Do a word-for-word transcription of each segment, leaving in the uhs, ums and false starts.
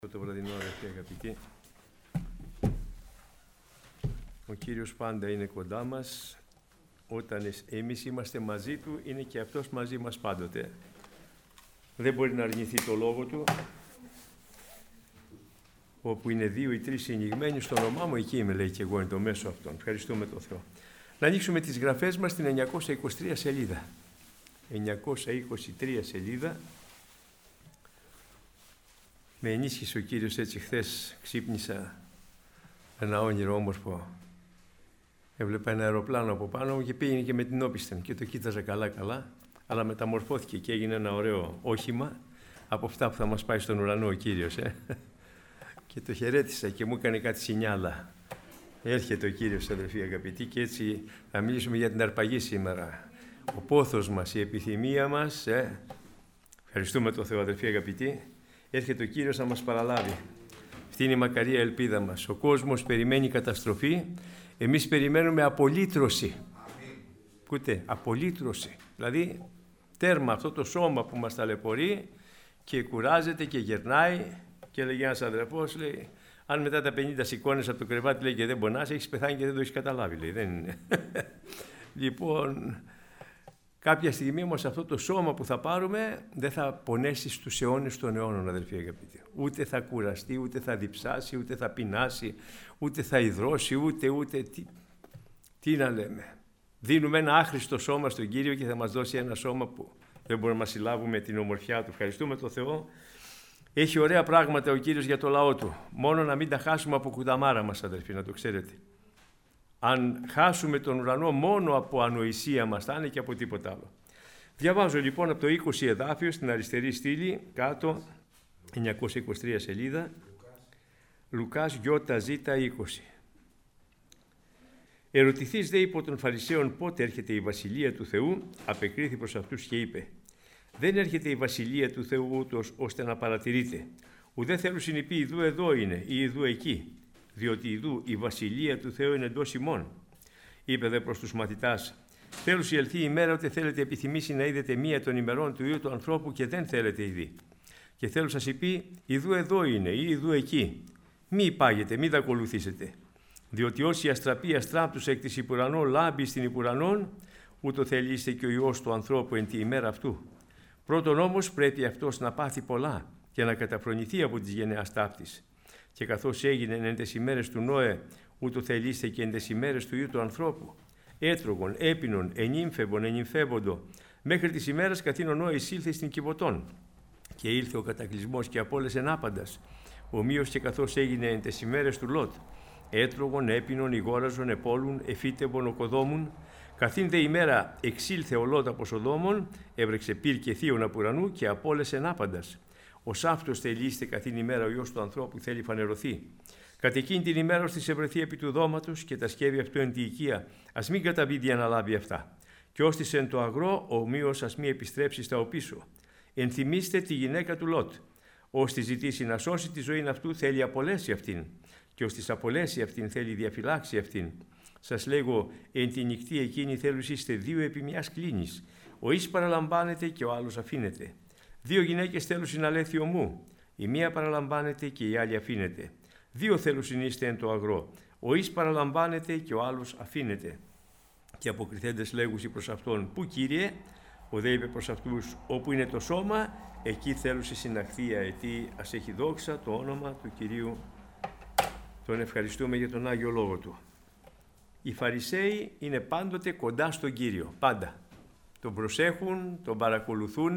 Το βραδινό, αδερφοί αγαπητοί, ο Κύριος πάντα είναι κοντά μας. Όταν εμείς είμαστε μαζί Του, είναι και Αυτός μαζί μας πάντοτε. Δεν μπορεί να αρνηθεί το Λόγο Του. Όπου είναι δύο ή τρεις συνηγμένοι στο όνομά μου, εκεί είμαι, λέει, και εγώ εν το μέσο αυτών. Ευχαριστούμε τον Θεό. Να ανοίξουμε τις γραφές μας στην εννιακόσια είκοσι τρία σελίδα. εννιακόσια είκοσι τρία σελίδα. Με ενίσχυσε ο Κύριος έτσι. Χθες ξύπνησα ένα όνειρο όμορφο. Έβλεπα ένα αεροπλάνο από πάνω μου και πήγαινε και με την όπισθεν και το κοίταζα καλά καλά, αλλά μεταμορφώθηκε και έγινε ένα ωραίο όχημα από αυτά που θα μας πάει στον ουρανό ο Κύριος. Ε? Και το χαιρέτησα και μου έκανε κάτι σινιάλα. Έρχεται ο Κύριος, αδελφοί αγαπητοί, και έτσι θα μιλήσουμε για την αρπαγή σήμερα. Ο πόθος μας, η επιθυμία μας, ε? Ευχαριστούμε τον Θεό, αδελφοί αγαπητοί. Έρχεται ο Κύριος να μας παραλάβει. Αυτή είναι η μακαρία ελπίδα μας. Ο κόσμος περιμένει καταστροφή, εμείς περιμένουμε απολύτρωση. Ακούτε, απολύτρωση. Δηλαδή, τέρμα αυτό το σώμα που μας ταλαιπωρεί και κουράζεται και γερνάει. Και λέγει ένας αδερφός, λέει, αν μετά τα πενήντα σηκώνεις από το κρεβάτι, λέει, και δεν πονάς, έχεις πεθάνει και δεν το έχεις καταλάβει, λέει. Δεν είναι. Λοιπόν, κάποια στιγμή όμως αυτό το σώμα που θα πάρουμε δεν θα πονέσει στους αιώνες των αιώνων, αδελφοί αγαπητοί. Ούτε θα κουραστεί, ούτε θα διψάσει, ούτε θα πεινάσει, ούτε θα υδρώσει, ούτε, ούτε, τι, τι να λέμε. Δίνουμε ένα άχρηστο σώμα στον Κύριο και θα μας δώσει ένα σώμα που δεν μπορούμε να συλλάβουμε την ομορφιά Του. Ευχαριστούμε τον Θεό. Έχει ωραία πράγματα ο Κύριος για το λαό Του. Μόνο να μην τα χάσουμε από κουταμάρα μας, αδελφοί, να το ξέρετε. Αν χάσουμε τον ουρανό μόνο από ανοησία μας θα είναι και από τίποτα άλλο. Διαβάζω λοιπόν από το είκοσι εδάφιο στην αριστερή στήλη, κάτω, εννιακόσια είκοσι τρία σελίδα, Λουκάς Ι Ζ είκοσι. Ερωτηθείς δε υπό των Φαρισαίων πότε έρχεται η Βασιλεία του Θεού, απεκρίθη προς αυτούς και είπε, δεν έρχεται η Βασιλεία του Θεού ούτως ώστε να παρατηρείτε, ουδέ θέλουν συνειπεί ιδού εδώ είναι ή ιδού εκεί, διότι ιδού η Βασιλεία του Θεού είναι εντός ημών. Είπε δε προς τους μαθητάς, θέλω ελθεί η ημέρα ότι θέλετε επιθυμήσει να είδετε μία των ημερών του Υιού του ανθρώπου και δεν θέλετε ειδεί. Και θέλω σας είπε, ιδού εδώ είναι ή ιδού εκεί. Μη υπάγετε, μη τα ακολουθήσετε. Διότι όσοι αστραπεί αστράπτους εκ της υπουρανών λάμπει στην υπουρανών, ούτω θέλει είστε και ο Υιός του ανθρώπου εν τη ημέρα αυτού. Πρώτον όμως πρέπει αυτός να πάθει πολλά και να καταφρονηθεί από τις γενεάς ταύτης. Και καθώς έγινε εν τες ημέρες του Νόε, ούτω θελήστε και εν τες ημέρες του Υιού του ανθρώπου. Έτρωγον, έπινον, ενήμφευον, ενημφεύοντο, μέχρι τις ημέρες καθήν ο Νόε εισήλθε στην Κιβωτών. Και ήλθε ο κατακλυσμός και απόλεσεν άπαντας. Ομοίως και καθώς έγινε εν τες ημέρες του Λότ. Έτρωγον, έπινον, ηγόραζον, επόλουν, εφύτευον, οκοδόμουν. Καθήν δε ημέρα εξήλθε ο Λότ από Σοδόμων, έβρεξε πυρ και θείον απ' ουρανού και απόλεσεν άπαντας. Ως αυτός θελήστε καθήν ημέρα ο Υιός του ανθρώπου θέλει φανερωθεί. Κατ' εκείνη την ημέρα ως της ευρεθεί επί του δώματος και τα σκεύη αυτού εν τη οικία, ας μην καταβίδει αναλάβει αυτά. Και ως της εν το αγρό, ομοίως ας μη επιστρέψει στα οπίσω. Ενθυμίστε τη γυναίκα του Λότ. Ως τη ζητήσει να σώσει τη ζωή αυτού θέλει απολέσει αυτήν. Και ως της απολέσει αυτήν θέλει διαφυλάξει αυτήν. Σας λέγω, εν τη νυχτή εκείνη θέλους είστε δύο επί μιας κλίνης. Ο εις παραλαμβάνεται και ο άλλος αφήνεται. Δύο γυναίκες θέλουν συναλέθει ομού. Η μία παραλαμβάνεται και η άλλη αφήνεται. Δύο θέλουν συνείστε εν το αγρό. Ο εις παραλαμβάνεται και ο άλλος αφήνεται. Και αποκριθέντες λέγουσι προς αυτόν, πού Κύριε, ο δε είπε προς αυτούς, όπου είναι το σώμα, εκεί θέλουν συναχθεί η αετή, ας έχει δόξα το όνομα του Κυρίου. Τον ευχαριστούμε για τον Άγιο Λόγο Του. Οι Φαρισαίοι είναι πάντοτε κοντά στον Κύριο, πάντα. Τον προσέχουν, τον παρακολουθούν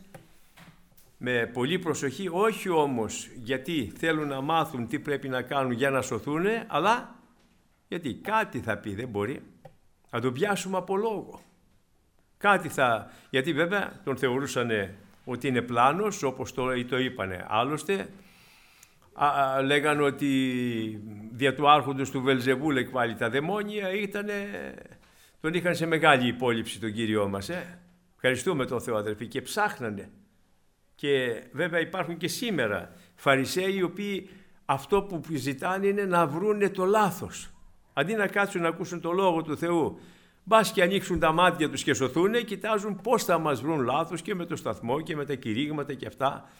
με πολύ προσοχή, όχι όμως γιατί θέλουν να μάθουν τι πρέπει να κάνουν για να σωθούν, αλλά γιατί κάτι θα πει, δεν μπορεί. Θα τον πιάσουμε από λόγο. Κάτι θα, γιατί βέβαια τον θεωρούσαν ότι είναι πλάνος, όπως το, το είπανε. Άλλωστε, α, λέγανε ότι δια του άρχοντος του Βελζεβούλ εκβάλλει τα δαιμόνια, ήτανε, τον είχαν σε μεγάλη υπόλοιψη τον Κύριό μας. Ε. Ευχαριστούμε τον Θεό, αδερφοί, και ψάχνανε. Και βέβαια υπάρχουν και σήμερα Φαρισαίοι οι οποίοι αυτό που ζητάνε είναι να βρούνε το λάθος. Αντί να κάτσουν να ακούσουν το Λόγο του Θεού, μπας και ανοίξουν τα μάτια τους και σωθούν, κοιτάζουν πώς θα μας βρουν λάθος και με το σταθμό και με τα κηρύγματα και αυτά.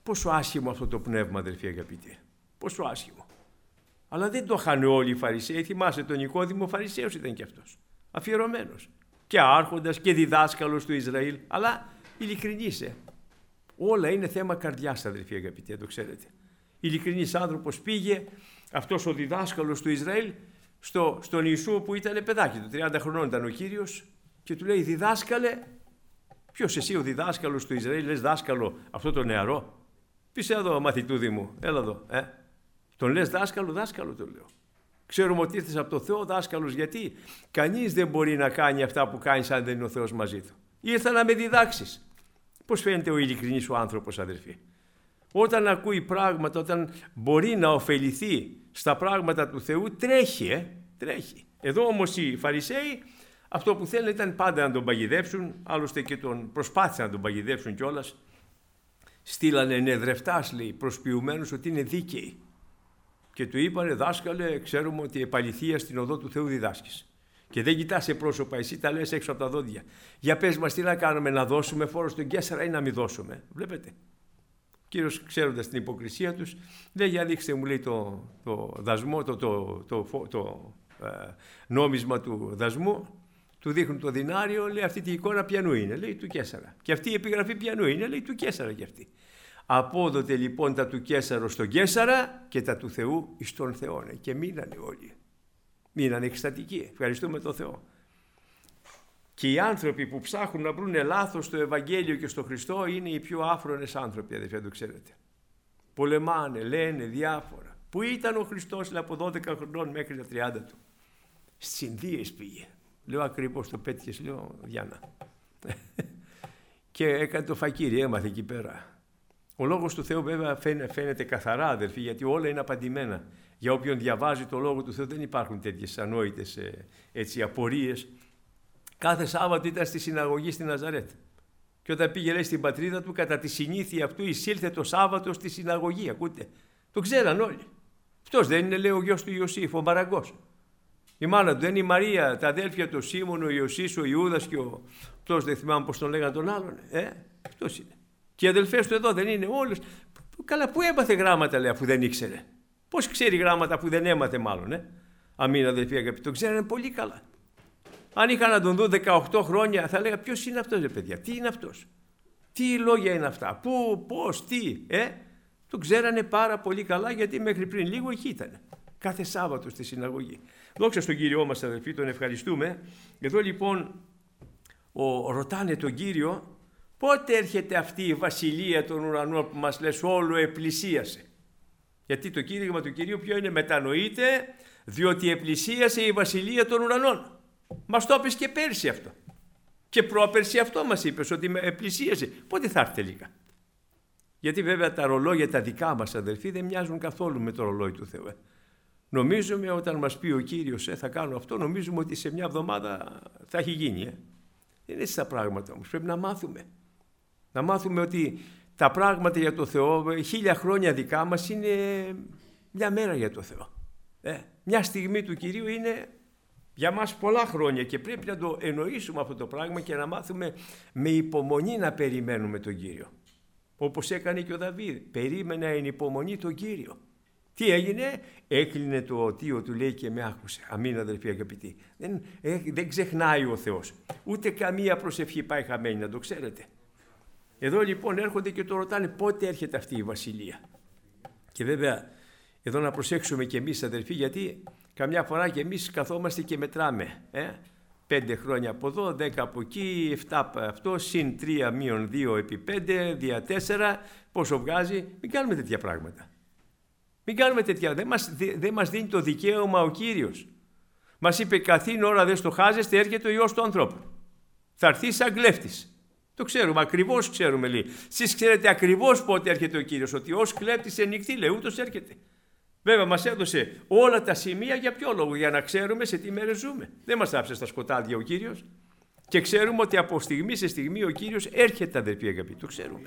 Πόσο άσχημο αυτό το πνεύμα, αδελφοί αγαπητοί. Πόσο άσχημο. Αλλά δεν το είχαν όλοι οι Φαρισαίοι. Θυμάσαι, τον Νικόδημο Φαρισαίος ήταν και αυτός. Αφιερωμένος. Και άρχοντας και διδάσκαλος του Ισραήλ. Αλλά ειλικρινής. Ε. Όλα είναι θέμα καρδιάς, αδελφοί αγαπητοί, το ξέρετε. Ειλικρινής άνθρωπος πήγε, αυτός ο διδάσκαλος του Ισραήλ, στο, στον Ιησού που ήταν παιδάκι του, τριάντα χρονών ήταν ο Κύριος, και του λέει: διδάσκαλε, ποιος εσύ ο διδάσκαλος του Ισραήλ, λες δάσκαλο αυτό το νεαρό? Πεις εδώ, μαθητούδι μου, έλα εδώ. Ε. Τον λες δάσκαλο, δάσκαλο το λέω. Ξέρουμε ότι ήρθες από το Θεό δάσκαλος, γιατί κανείς δεν μπορεί να κάνει αυτά που κάνεις αν δεν είναι ο Θεός μαζί του. Ήρθα να με διδάξεις. Πώς φαίνεται ο ειλικρινής ο άνθρωπος, αδελφοί? Όταν ακούει πράγματα, όταν μπορεί να ωφεληθεί στα πράγματα του Θεού, τρέχει, ε, τρέχει. Εδώ όμως οι Φαρισαίοι αυτό που θέλουν ήταν πάντα να τον παγιδεύσουν, άλλωστε και τον προσπάθησαν να τον παγιδεύσουν κιόλας. Στείλανε νεδρευτάς, λέει, προσποιουμένους ότι είναι δίκαιοι. Και του είπανε: δάσκαλε, ξέρουμε ότι επαληθεία στην οδό του Θεού διδάσκεις. Και δεν κοιτάς σε πρόσωπα, εσύ τα λες έξω από τα δόντια. Για πες μας, τι να κάνουμε, να δώσουμε φόρο στον Καίσαρα ή να μην δώσουμε? Βλέπετε. Ο Κύριος, ξέροντας την υποκρισία τους, λέει: για δείξτε μου, λέει, το, το δασμό, το, το, το, το, το ε, νόμισμα του δασμού. Του δείχνουν το δινάριο, λέει: αυτή την εικόνα ποιανού είναι? Λέει: του Καίσαρα. Και αυτή η επιγραφή ποιανού είναι? Λέει: του Καίσαρα και αυτή. Απόδοτε λοιπόν τα του Καίσαρο στον Καίσαρα και τα του Θεού εις τον Θεό. Και μείνανε όλοι. Μείνανε εκστατικοί. Ευχαριστούμε τον Θεό. Και οι άνθρωποι που ψάχνουν να βρουν λάθος στο Ευαγγέλιο και στο Χριστό είναι οι πιο άφρονες άνθρωποι, αδελφοί, το ξέρετε. Πολεμάνε, λένε διάφορα. Πού ήταν ο Χριστός, λέει, από δώδεκα χρονών μέχρι τα τριάντα του? Στις Ινδίες πήγε. Λέω: ακριβώς το πέτυχες, λέω, Διάννα. Και έκανε το φακίρι, έμαθε εκεί πέρα. Ο λόγος του Θεού βέβαια φαίνεται καθαρά, αδελφοί, γιατί όλα είναι απαντημένα. Για όποιον διαβάζει το λόγο του Θεού δεν υπάρχουν τέτοιες ανόητες έτσι, απορίες. Κάθε Σάββατο ήταν στη συναγωγή στη Ναζαρέτ. Και όταν πήγε, λέει, στην πατρίδα του, κατά τη συνήθεια αυτού εισήλθε το Σάββατο στη συναγωγή. Ακούτε. Το ξέραν όλοι. Αυτός δεν είναι, λέει, ο γιος του Ιωσήφ, ο Μαραγκός? Η μάνα του δεν είναι η Μαρία, τα αδέλφια του, ο Σίμων, ο Ιωσής, ο Ιούδας και ο. Αυτός δεν θυμάμαι πώς τον λέγανε τον άλλον. Ε, αυτός είναι. Και οι αδελφές του εδώ δεν είναι όλες? Καλά, πού έμαθε γράμματα, λέει, αφού δεν ήξερε? Πώς ξέρει γράμματα που δεν έμαθε, μάλλον, ε? Αμήν, αδελφοί αγαπητοί, το ξέρανε πολύ καλά. Αν είχαν να τον δουν δεκαοκτώ χρόνια, θα λέγα: ποιος είναι αυτός, ρε παιδιά, τι είναι αυτός, τι λόγια είναι αυτά, πού, πώς, τι, ε? Το ξέρανε πάρα πολύ καλά, γιατί μέχρι πριν λίγο εκεί ήταν. Κάθε Σάββατο στη συναγωγή. Δόξα στον Κύριό μας, αδελφοί, τον ευχαριστούμε. Εδώ λοιπόν ο, ρωτάνε τον Κύριο: πότε έρχεται αυτή η βασιλεία των ουρανών που μας λες όλο επλησίασε? Γιατί το κήρυγμα του Κυρίου ποιο είναι? Μετανοείτε, διότι επλησίασε η βασιλεία των ουρανών. Μας το είπες και πέρσι αυτό. Και πρόπερσι αυτό μας είπες, ότι επλησίασε. Πότε θα έρθει τελικά? Γιατί βέβαια τα ρολόγια τα δικά μας, αδελφοί, δεν μοιάζουν καθόλου με το ρολόι του Θεού. Ε. Νομίζουμε όταν μας πει ο Κύριος ε, θα κάνω αυτό, νομίζουμε ότι σε μια εβδομάδα θα έχει γίνει. Ε. Δεν είναι έτσι τα πράγματα όμως. Πρέπει να μάθουμε. Να μάθουμε ότι τα πράγματα για το Θεό, χίλια χρόνια δικά μας, είναι μια μέρα για το Θεό. Ε, μια στιγμή του Κυρίου είναι για μας πολλά χρόνια και πρέπει να το εννοήσουμε αυτό το πράγμα και να μάθουμε με υπομονή να περιμένουμε τον Κύριο. Όπως έκανε και ο Δαβίδ, περίμενε εν υπομονή τον Κύριο. Τι έγινε? Έκλεινε το οτίο του, λέει, και με άκουσε. Αμήν, αδελφοί αγαπητοί. Δεν, ε, δεν ξεχνάει ο Θεός. Ούτε καμία προσευχή πάει χαμένη, να το ξέρετε. Εδώ λοιπόν έρχονται και το ρωτάνε πότε έρχεται αυτή η βασιλεία. Και βέβαια εδώ να προσέξουμε και εμείς, αδελφοί, γιατί καμιά φορά και εμείς καθόμαστε και μετράμε. Ε? Πέντε χρόνια από εδώ, δέκα από εκεί, εφτά από αυτό, συν τρία μείον δύο επί πέντε, δια τέσσερα, πόσο βγάζει? Μην κάνουμε τέτοια πράγματα. Μην κάνουμε τέτοια, δεν μας, δεν μας δίνει το δικαίωμα ο Κύριος. Μας είπε: καθήν ώρα δεν στοχάζεστε, έρχεται ο Υιός του ανθρώπου. Θα έρθει σαν κλέφτης. Το ξέρουμε, ακριβώς ξέρουμε, λέει. Εσείς ξέρετε ακριβώς πότε έρχεται ο Κύριος, ότι ως κλέπτης σε νυχτή, λέει, ούτως έρχεται. Βέβαια μας έδωσε όλα τα σημεία για ποιο λόγο? Για να ξέρουμε σε τι μέρες ζούμε. Δεν μας άφησε στα σκοτάδια ο Κύριος. Και ξέρουμε ότι από στιγμή σε στιγμή ο Κύριος έρχεται, αδελφοί αγαπητοί. Το ξέρουμε.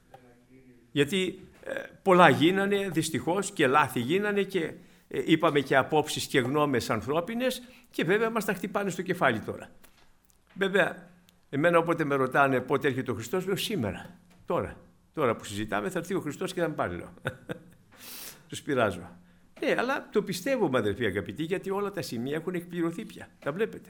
Γιατί ε, πολλά γίνανε δυστυχώς και λάθη γίνανε και ε, είπαμε και απόψεις και γνώμες ανθρώπινες και βέβαια μας τα χτυπάνε στο κεφάλι τώρα. Βέβαια, εμένα όποτε με ρωτάνε πότε έρχεται ο Χριστός, λέω σήμερα, τώρα. Τώρα που συζητάμε θα έρθει ο Χριστός και θα με πάρει, λέω. Τους πειράζω. Ναι, αλλά το πιστεύουμε, αδερφοί αγαπητοί, γιατί όλα τα σημεία έχουν εκπληρωθεί πια. Τα βλέπετε.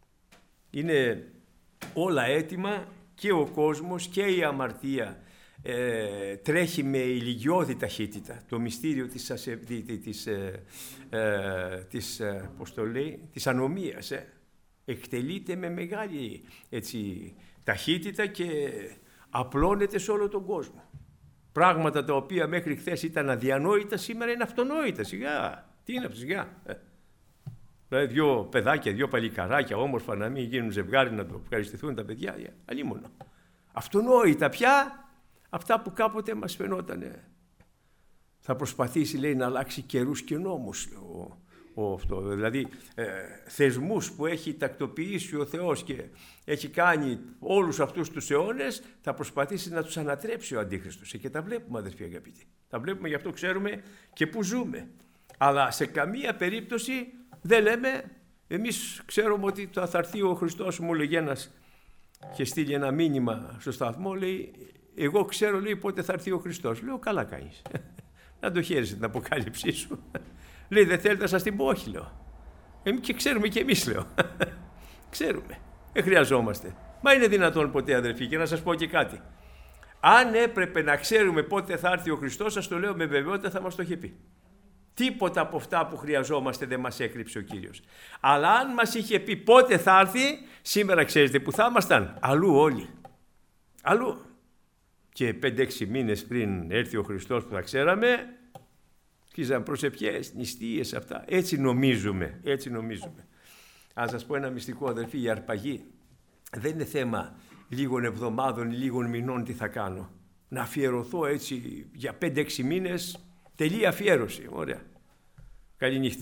Είναι όλα έτοιμα και ο κόσμος και η αμαρτία ε, τρέχει με ηλικιώδη ταχύτητα. Το μυστήριο της, ασε, της, ε, ε, της, ε, πώς το λέει, της ανομίας ε, εκτελείται με μεγάλη έτσι, ταχύτητα και απλώνεται σε όλο τον κόσμο. Πράγματα τα οποία μέχρι χθες ήταν αδιανόητα, σήμερα είναι αυτονόητα. Σιγά, τι είναι σιγά. Ε. Δηλαδή δυο παιδάκια, δυο παλικαράκια όμορφα να μην γίνουν ζευγάρι, να το ευχαριστηθούν τα παιδιά, αλίμονο. Αυτονόητα πια αυτά που κάποτε μας φαινότανε. Θα προσπαθήσει, λέει, να αλλάξει καιρούς και νόμους, ο, ο, αυτό. Δηλαδή ε, θεσμούς που έχει τακτοποιήσει ο Θεός και έχει κάνει όλους αυτούς τους αιώνες, θα προσπαθήσει να τους ανατρέψει ο Αντίχριστος. Και τα βλέπουμε, αδερφοί αγαπητοί. Τα βλέπουμε, γι' αυτό ξέρουμε και που ζούμε. Αλλά σε καμία περίπτωση δεν λέμε, εμείς ξέρουμε ότι θα έρθει ο Χριστός, μου λέγει ένας και στείλει ένα μήνυμα στο σταθμό, λέει, εγώ ξέρω, λέει, πότε θα έρθει ο Χριστός. Λέω, καλά κάνεις. Να το χαίρεσαι την αποκάλυψή σου. Λέει, δεν θέλετε να σας την πω? Όχι, λέω. Εμείς και ξέρουμε και εμείς, λέω. Ξέρουμε. Δεν χρειαζόμαστε. Μα είναι δυνατόν ποτέ, αδερφοί? Και να σας πω και κάτι. Αν έπρεπε να ξέρουμε πότε θα έρθει ο Χριστός, σας το λέω με βεβαιότητα, θα μας το είχε πει. Τίποτα από αυτά που χρειαζόμαστε δεν μας έκρυψε ο Κύριος. Αλλά αν μας είχε πει πότε θα έρθει, σήμερα ξέρετε που θα ήμασταν? Αλλού όλοι. Αλλού. Και πέντε έξι μήνες πριν έρθει ο Χριστός που θα ξέραμε, αρχίζαν προσευχές, νηστείες, αυτά. Έτσι νομίζουμε, έτσι νομίζουμε. Αν σας πω ένα μυστικό, αδερφοί, η αρπαγή δεν είναι θέμα λίγων εβδομάδων ή λίγων μηνών τι θα κάνω. Να αφιερωθώ έτσι για πέντε έξι μήνες, τελεία αφιέρωση. Ωραία. Καληνύχτα.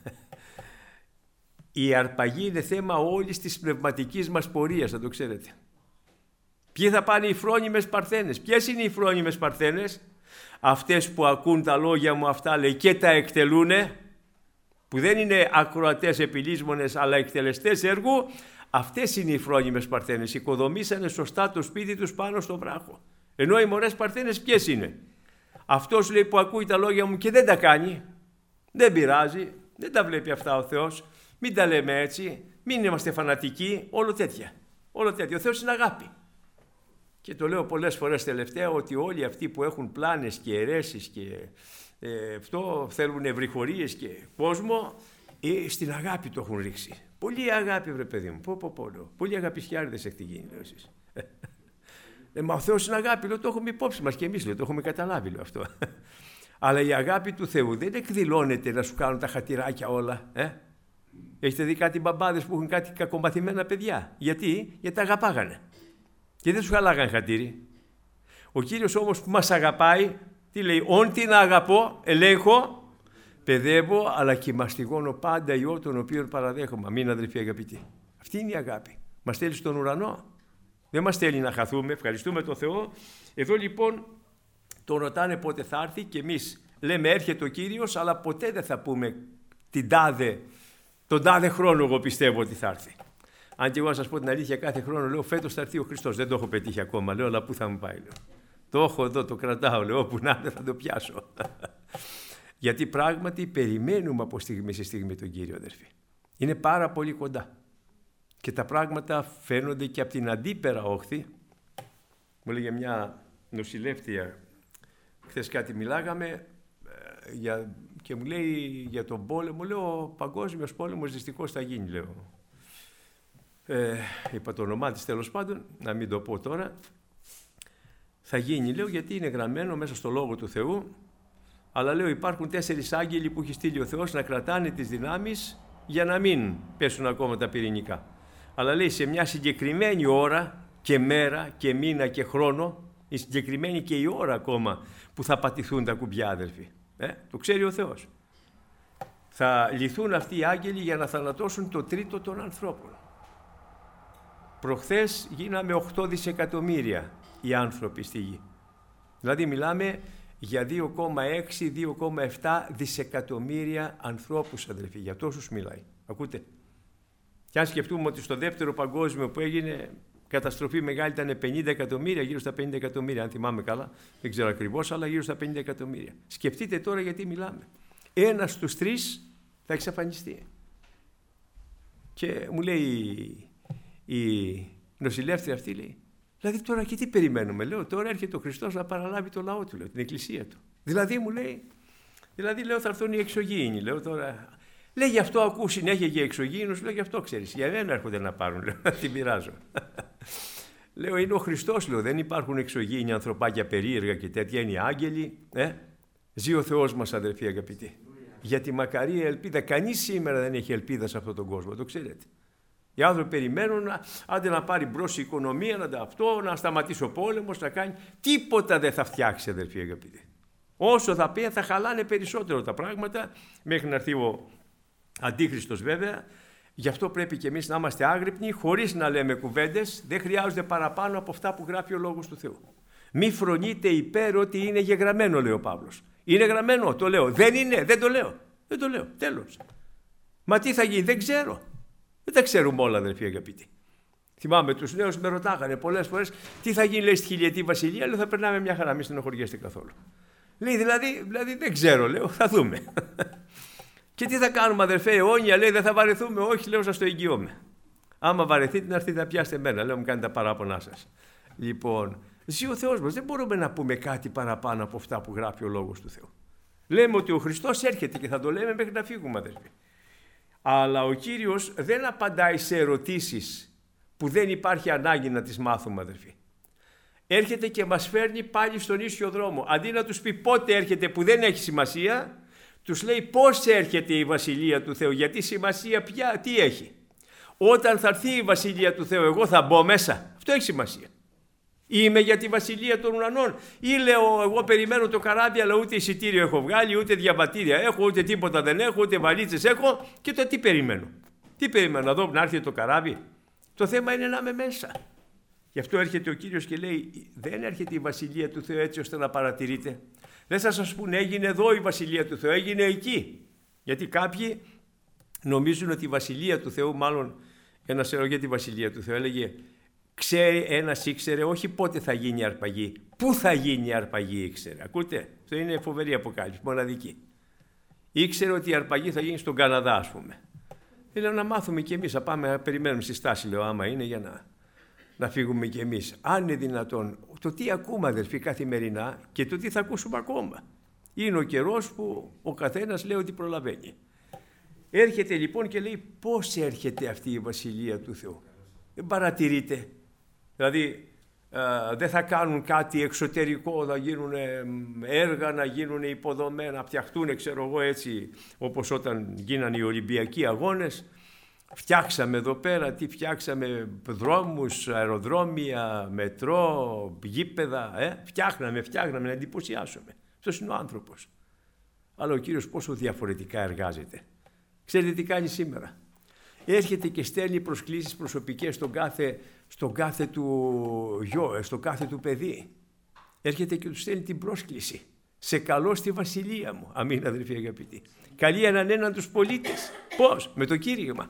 Η αρπαγή είναι θέμα όλης της πνευματικής μας πορείας, να το ξέρετε. Ποιοι θα πάνε οι φρόνιμες παρθένες? Ποιες είναι οι φρόνιμες παρθένες? Αυτές που ακούν τα λόγια μου αυτά, λέει, και τα εκτελούνε, που δεν είναι ακροατές επιλύσμονες αλλά εκτελεστές έργου. Αυτές είναι οι φρόνιμες παρθένες. Οικοδομήσανε σωστά το σπίτι τους πάνω στο βράχο. Ενώ οι μωρές παρθένες ποιες είναι? Αυτός, λέει, που ακούει τα λόγια μου και δεν τα κάνει. Δεν πειράζει, δεν τα βλέπει αυτά ο Θεός. Μην τα λέμε έτσι, μην είμαστε φανατικοί, όλο τέτοια. Όλο τέτοια. Ο Θεός είναι αγάπη. Και το λέω πολλές φορές τελευταία ότι όλοι αυτοί που έχουν πλάνες και αιρέσεις και ε, αυτό θέλουν ευρυχωρίες και κόσμο, ε, στην αγάπη το έχουν ρίξει. Πολύ αγάπη, βρε παιδί μου. Πω, πω, πω, λέω. Πολύ αγαπησιάριδες έχετε γίνει, λέω εσείς. Ε, μα ο Θεός είναι αγάπη, λέω, το έχουμε υπόψη μας και εμείς, λέω, το έχουμε καταλάβει, λέω, αυτό. Αλλά η αγάπη του Θεού δεν εκδηλώνεται να σου κάνουν τα χατηράκια όλα. Ε? Έχετε δει κάτι μπαμπάδες που έχουν κάτι κακομαθημένα παιδιά? Γιατί? Γιατί τα αγαπάγανε. Και δεν τους χαλάγαν χατήρι. Ο Κύριος όμως που μας αγαπάει, τι λέει? Όν την αγαπώ, ελέγχω, παιδεύω, αλλά και μαστιγώνω πάντα ιό τον οποίο παραδέχομαι. Αμήν, αδελφοί αγαπητοί. Αυτή είναι η αγάπη. Μας στέλνει στον ουρανό. Δεν μας στέλνει να χαθούμε. Ευχαριστούμε τον Θεό. Εδώ λοιπόν τον ρωτάνε πότε θα έρθει και εμείς λέμε έρχεται ο Κύριος, αλλά ποτέ δεν θα πούμε την τάδε, τον τάδε χρόνο εγώ πιστεύω ότι θα έρθει. Αν και εγώ να σας πω την αλήθεια, κάθε χρόνο λέω φέτος θα έρθει ο Χριστός. Δεν το έχω πετύχει ακόμα. Λέω, αλλά πού θα μου πάει, λέω. Το έχω εδώ, το κρατάω, λέω, όπου να είναι θα το πιάσω. Γιατί πράγματι περιμένουμε από στιγμή σε στιγμή τον Κύριο, αδερφοί. Είναι πάρα πολύ κοντά. Και τα πράγματα φαίνονται και από την αντίπερα όχθη. Μου λέγε μια νοσηλεύτρια, χθες κάτι μιλάγαμε ε, για, και μου λέει για τον πόλεμο. Λέω, ο παγκόσμιος πόλεμος δυστυχώς θα γίνει, λέω. Ε, είπα το όνομά της τέλος πάντων, να μην το πω τώρα. Θα γίνει, λέω, γιατί είναι γραμμένο μέσα στο Λόγο του Θεού. Αλλά λέω υπάρχουν τέσσερις άγγελοι που έχει στείλει ο Θεός να κρατάνε τις δυνάμεις για να μην πέσουν ακόμα τα πυρηνικά. Αλλά λέει σε μια συγκεκριμένη ώρα και μέρα και μήνα και χρόνο, η συγκεκριμένη και η ώρα ακόμα που θα πατηθούν τα κουμπιά, αδελφοί. Ε, το ξέρει ο Θεός. Θα λυθούν αυτοί οι άγγελοι για να θανατώσουν το τρίτο των ανθρώπων. Προχθές γίναμε οκτώ δισεκατομμύρια οι άνθρωποι στη γη. Δηλαδή μιλάμε για δύο κόμμα έξι με δύο κόμμα επτά δισεκατομμύρια ανθρώπους, αδελφοί. Για τόσους μιλάει. Ακούτε. Και αν σκεφτούμε ότι στο δεύτερο παγκόσμιο που έγινε Καταστροφή μεγάλη ήταν πενήντα εκατομμύρια, γύρω στα πενήντα εκατομμύρια, αν θυμάμαι καλά, δεν ξέρω ακριβώς, αλλά γύρω στα πενήντα εκατομμύρια. Σκεφτείτε τώρα γιατί μιλάμε. Ένας στους τρεις θα εξαφανιστεί. Και μου λέει η, η νοσηλεύτρια αυτή, λέει, δηλαδή τώρα και τι περιμένουμε, λέω, τώρα έρχεται ο Χριστός να παραλάβει το λαό του, λέω, την εκκλησία του. Δηλαδή μου λέει, δηλαδή λέω θα έρθουν οι εξωγήινοι, λέω τώρα. Λέει γι' αυτό ακούω συνέχεια για εξωγήινους, λέω γι' αυτό ξέρεις, για μένα έρχονται να πάρουν, λέω, να την πειράζω. Λέω είναι ο Χριστός, λέω, δεν υπάρχουν εξωγήινοι ανθρωπάκια περίεργα και τέτοια, είναι οι άγγελοι. Ε? Ζει ο Θεός μας, αδερφοί αγαπητοί. Για τη μακαρία ελπίδα, κανείς σήμερα δεν έχει ελπίδα σε αυτόν τον κόσμο, το ξέρετε. Οι άνθρωποι περιμένουν να, άντε να πάρει μπρος η οικονομία, να τα αυτό, να σταματήσει ο πόλεμος, να κάνει. Τίποτα δεν θα φτιάξει, αδερφοί αγαπητοί. Όσο θα πει, θα χαλάνε περισσότερο τα πράγματα, μέχρι να έρθει ο Αντίχριστος βέβαια. Γι' αυτό πρέπει και εμείς να είμαστε άγρυπνοι, χωρίς να λέμε κουβέντες, δεν χρειάζονται παραπάνω από αυτά που γράφει ο Λόγος του Θεού. Μη φρονείτε υπέρ ότι είναι γεγραμμένο, λέει ο Παύλος. Είναι γραμμένο, το λέω. Δεν είναι, δεν το λέω. Δεν το λέω, τέλος. Μα τι θα γίνει, δεν ξέρω. Δεν τα ξέρουμε όλα, αδερφοί αγαπητοί. Θυμάμαι τους νέους με ρωτάγανε πολλές φορές τι θα γίνει, λέει, στη χιλιετή βασιλεία. Λέω θα περνάμε μια χαρά, μην στενοχωριέστε καθόλου. Λέει δηλαδή, δηλαδή δεν ξέρω, λέω, θα δούμε. Και τι θα κάνουμε, αδερφέ, αιώνια, λέει, δεν θα βαρεθούμε. Όχι, λέω, σας το εγγυώμαι. Άμα βαρεθείτε να έρθετε να πιάσετε εμένα, λέω, μου κάνετε τα παράπονά σας. Λοιπόν, ζει ο Θεός μας, δεν μπορούμε να πούμε κάτι παραπάνω από αυτά που γράφει ο Λόγος του Θεού. Λέμε ότι ο Χριστός έρχεται και θα το λέμε μέχρι να φύγουμε, αδερφοί. Αλλά ο Κύριος δεν απαντάει σε ερωτήσεις που δεν υπάρχει ανάγκη να τις μάθουμε, αδερφοί. Έρχεται και μας φέρνει πάλι στον ίσιο δρόμο. Αντί να τους πει πότε έρχεται που δεν έχει σημασία, τους λέει πώς έρχεται η Βασιλεία του Θεού. Γιατί σημασία πια τι έχει. Όταν θα έρθει η Βασιλεία του Θεού, εγώ θα μπω μέσα. Αυτό έχει σημασία. Είμαι για τη Βασιλεία των Ουρανών ή λέω εγώ περιμένω το καράβι, αλλά ούτε εισιτήριο έχω βγάλει, ούτε διαβατήρια έχω, ούτε τίποτα δεν έχω, ούτε βαλίτσες έχω και το τι περιμένω. Τι περιμένω, να δω να έρθει το καράβι. Το θέμα είναι να είμαι μέσα. Γι' αυτό έρχεται ο Κύριος και λέει δεν έρχεται η Βασιλεία του Θεού έτσι ώστε να παρατηρείτε. Δεν θα σας πούνε έγινε εδώ η Βασιλεία του Θεού, έγινε εκεί. Γιατί κάποιοι νομίζουν ότι η Βασιλεία του Θεού, μάλλον ένας για τη Βασιλεία του Θεού έλεγε ξέρει, ένας ήξερε όχι πότε θα γίνει η αρπαγή, πού θα γίνει η αρπαγή ήξερε. Ακούτε, αυτό είναι φοβερή αποκάλυψη, μοναδική. Ήξερε ότι η αρπαγή θα γίνει στον Καναδά, ας πούμε. Λέω να μάθουμε κι εμείς, να πάμε να περιμένουμε στη στάση, λέω, άμα είναι για να, να φύγουμε κι εμείς. Αν είναι δυνατόν, το τι ακούμε, αδερφοί, καθημερινά και το τι θα ακούσουμε ακόμα. Είναι ο καιρός που ο καθένας λέει ότι προλαβαίνει. Έρχεται λοιπόν και λέει πώς έρχεται αυτή η Βασιλεία του Θεού. Δεν παρατηρείτε. Δηλαδή ε, δεν θα κάνουν κάτι εξωτερικό, θα γίνουν έργα, να γίνουν υποδομές, να φτιαχτούν, ξέρω εγώ έτσι, όπως όταν γίνανε οι Ολυμπιακοί αγώνες. Φτιάξαμε εδώ πέρα, τι φτιάξαμε, δρόμους, αεροδρόμια, μετρό, γήπεδα, ε? φτιάχναμε, φτιάχναμε, να εντυπωσιάσουμε. Αυτός είναι ο άνθρωπος. Αλλά ο Κύριος πόσο διαφορετικά εργάζεται. Ξέρετε τι κάνει σήμερα. Έρχεται και στέλνει προσκλήσεις προσωπικές στον κάθε, στον κάθε του γιο, στον κάθε του παιδί. Έρχεται και του στέλνει την πρόσκληση. Σε καλώ στη βασιλεία μου. Αμήν, αδελφοί αγαπητοί. Καλεί έναν έναν τους πολίτες. Πώς? Με το κήρυγμα.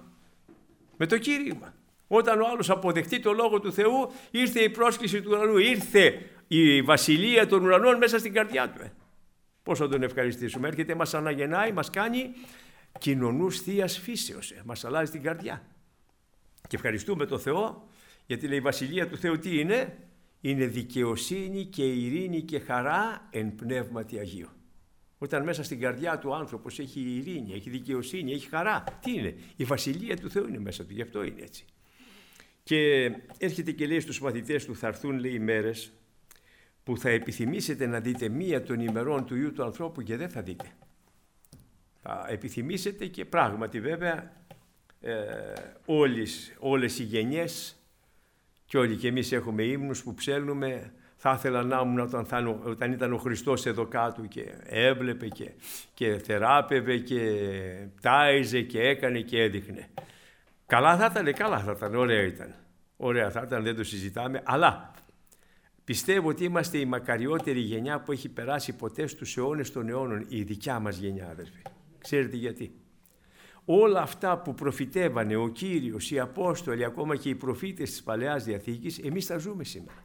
Με το κήρυγμα. Όταν ο άλλος αποδεχτεί το Λόγο του Θεού, ήρθε η πρόσκληση του ουρανού. Ήρθε η βασιλεία των ουρανών μέσα στην καρδιά του. Ε. Πώς θα τον ευχαριστήσουμε. Έρχεται, μας αναγεννάει, μας κάνει κοινωνούς θείας φύσεως. Ε. Μας αλλάζει την καρδιά. Και ευχαριστούμε τον Θεό, γιατί λέει η βασιλεία του Θεού τι είναι? Είναι δικαιοσύνη και ειρήνη και χαρά εν πνεύματι Αγίου. Όταν μέσα στην καρδιά του άνθρωπος έχει ειρήνη, έχει δικαιοσύνη, έχει χαρά. Τι είναι? Η βασιλεία του Θεού είναι μέσα του, γι' αυτό είναι έτσι. Και έρχεται και λέει στους μαθητές του, θα έρθουν λέει ημέρες που θα επιθυμήσετε να δείτε μία των ημερών του Υιού του ανθρώπου και δεν θα δείτε. Θα επιθυμήσετε και πράγματι βέβαια ε, όλες, όλες οι γενιές και όλοι και εμείς έχουμε ύμνους που ψέλνουμε. Θα ήθελα να ήμουν όταν, θα, όταν ήταν ο Χριστός εδώ κάτω και έβλεπε και, και θεράπευε και τάιζε και έκανε και έδειχνε. Καλά θα ήταν, καλά θα ήταν, ωραία ήταν. Ωραία θα ήταν, δεν το συζητάμε, αλλά πιστεύω ότι είμαστε η μακαριότερη γενιά που έχει περάσει ποτέ στους αιώνες των αιώνων, η δικιά μας γενιά, αδερφοί. Ξέρετε γιατί? όλα αυτά που προφητεύανε ο Κύριος, οι Απόστολοι, ακόμα και οι προφήτες της Παλαιάς Διαθήκης, εμείς τα ζούμε σήμερα.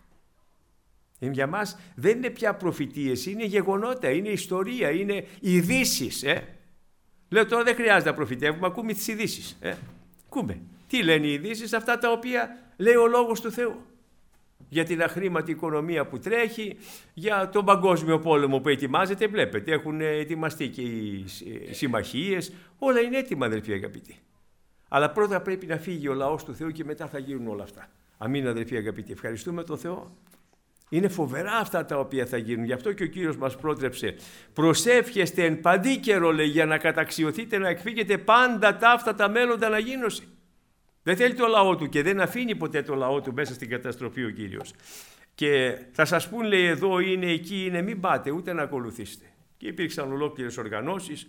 Για μας δεν είναι πια προφητείες, είναι γεγονότα, είναι ιστορία, είναι ειδήσεις. Ε? Λέω τώρα δεν χρειάζεται να προφητεύουμε, ακούμε τις ειδήσεις. Ε? Ακούμε. Τι λένε οι ειδήσεις? Αυτά τα οποία λέει ο Λόγος του Θεού. Για την αχρήματη οικονομία που τρέχει, για τον παγκόσμιο πόλεμο που ετοιμάζεται, βλέπετε, έχουν ετοιμαστεί και οι συμμαχίες, όλα είναι έτοιμα, αδελφοί αγαπητοί. Αλλά πρώτα πρέπει να φύγει ο λαός του Θεού και μετά θα γίνουν όλα αυτά. Αμήν, αδελφοί αγαπητοί. Ευχαριστούμε τον Θεό. Είναι φοβερά αυτά τα οποία θα γίνουν. Γι' αυτό και ο Κύριος μας πρότρεψε. Προσεύχεστε εν παντή καιρό, λέει, για να καταξιωθείτε, να εκφύγετε πάντα τα αυτά τα μέλλοντα αναγίνωση. Δεν θέλει το λαό του και δεν αφήνει ποτέ το λαό του μέσα στην καταστροφή ο Κύριος. Και θα σας πούν, λέει, εδώ είναι, εκεί είναι, μην πάτε ούτε να ακολουθήσετε. Και υπήρξαν ολόκληρες οργανώσεις.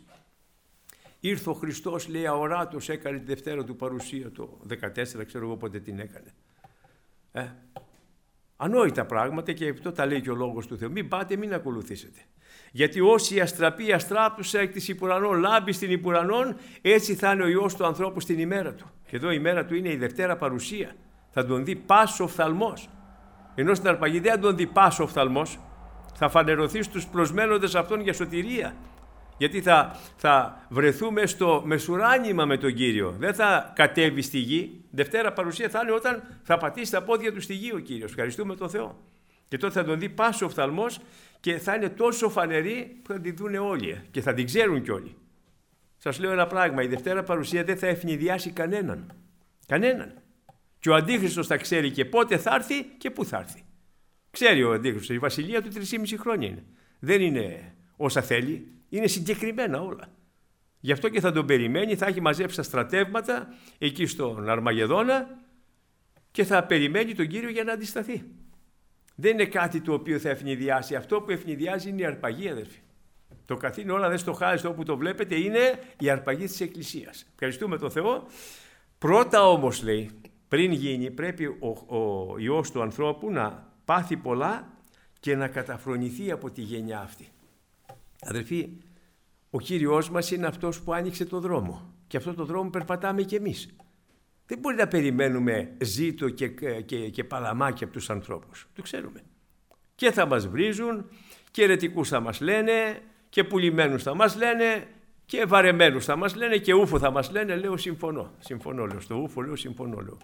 Ήρθε ο Χριστός, λέει, αοράτος, έκανε τη Δευτέρα του παρουσία το δεκατέσσερα, ξέρω εγώ πότε την έκανε. Ε, ανόητα πράγματα, και αυτό τα λέει και ο Λόγος του Θεού. Μην πάτε, μην ακολουθήσετε. Γιατί όσοι αστραπεί αστράπτουσα εκ της υπουρανών, λάμπει στην υπουρανών, έτσι θα είναι ο Υιός του ανθρώπου στην ημέρα του. Και εδώ η μέρα του είναι η Δευτέρα παρουσία. Θα τον δει πάσος οφθαλμός. Ενώ στην αρπαγή δεν θα τον δει πάσος οφθαλμός. Θα φανερωθεί στους προσμένοντες αυτών για σωτηρία. Γιατί θα, θα βρεθούμε στο μεσουράνημα με τον Κύριο. Δεν θα κατέβει στη γη. Δευτέρα παρουσία θα είναι όταν θα πατήσει τα πόδια του στη γη ο Κύριος. Ευχαριστούμε τον Θεό. Και τότε θα τον δει πάσος οφθαλμός και θα είναι τόσο φανερή που θα την δουν όλοι και θα την ξέρουν κι όλοι. Σας λέω ένα πράγμα, η Δευτέρα παρουσία δεν θα ευνηδιάσει κανέναν. Κανέναν. Και ο Αντίχριστος θα ξέρει και πότε θα έρθει και πού θα έρθει. Ξέρει ο Αντίχριστος, η βασιλεία του τρεισήμισι χρόνια είναι. Δεν είναι όσα θέλει, είναι συγκεκριμένα όλα. Γι' αυτό και θα τον περιμένει, θα έχει μαζέψει τα στρατεύματα εκεί στον Αρμαγεδόνα και θα περιμένει τον Κύριο για να αντισταθεί. Δεν είναι κάτι το οποίο θα ευνηδιάσει. Αυτό που ευνηδιάζει είναι η αρπαγή, αδελφοί. Το καθήν όλα δεν στο χάριστο όπου το βλέπετε είναι η αρπαγή της Εκκλησίας. Ευχαριστούμε τον Θεό. Πρώτα όμως, λέει, πριν γίνει, πρέπει ο, ο Υιός του ανθρώπου να πάθει πολλά και να καταφρονηθεί από τη γενιά αυτή. Αδελφοί, ο Κύριος μας είναι αυτός που άνοιξε το δρόμο και αυτό το δρόμο περπατάμε κι εμείς. Δεν μπορεί να περιμένουμε ζήτο και, και, και παλαμάκι από τους ανθρώπους. Το ξέρουμε. Και θα μας βρίζουν και αιρετικούς θα μας λένε και πουλημένους θα μας λένε και βαρεμένους θα μας λένε και ούφο θα μας λένε. Λέω συμφωνώ. Συμφωνώ λέω. Στο ούφο λέω συμφωνώ λέω.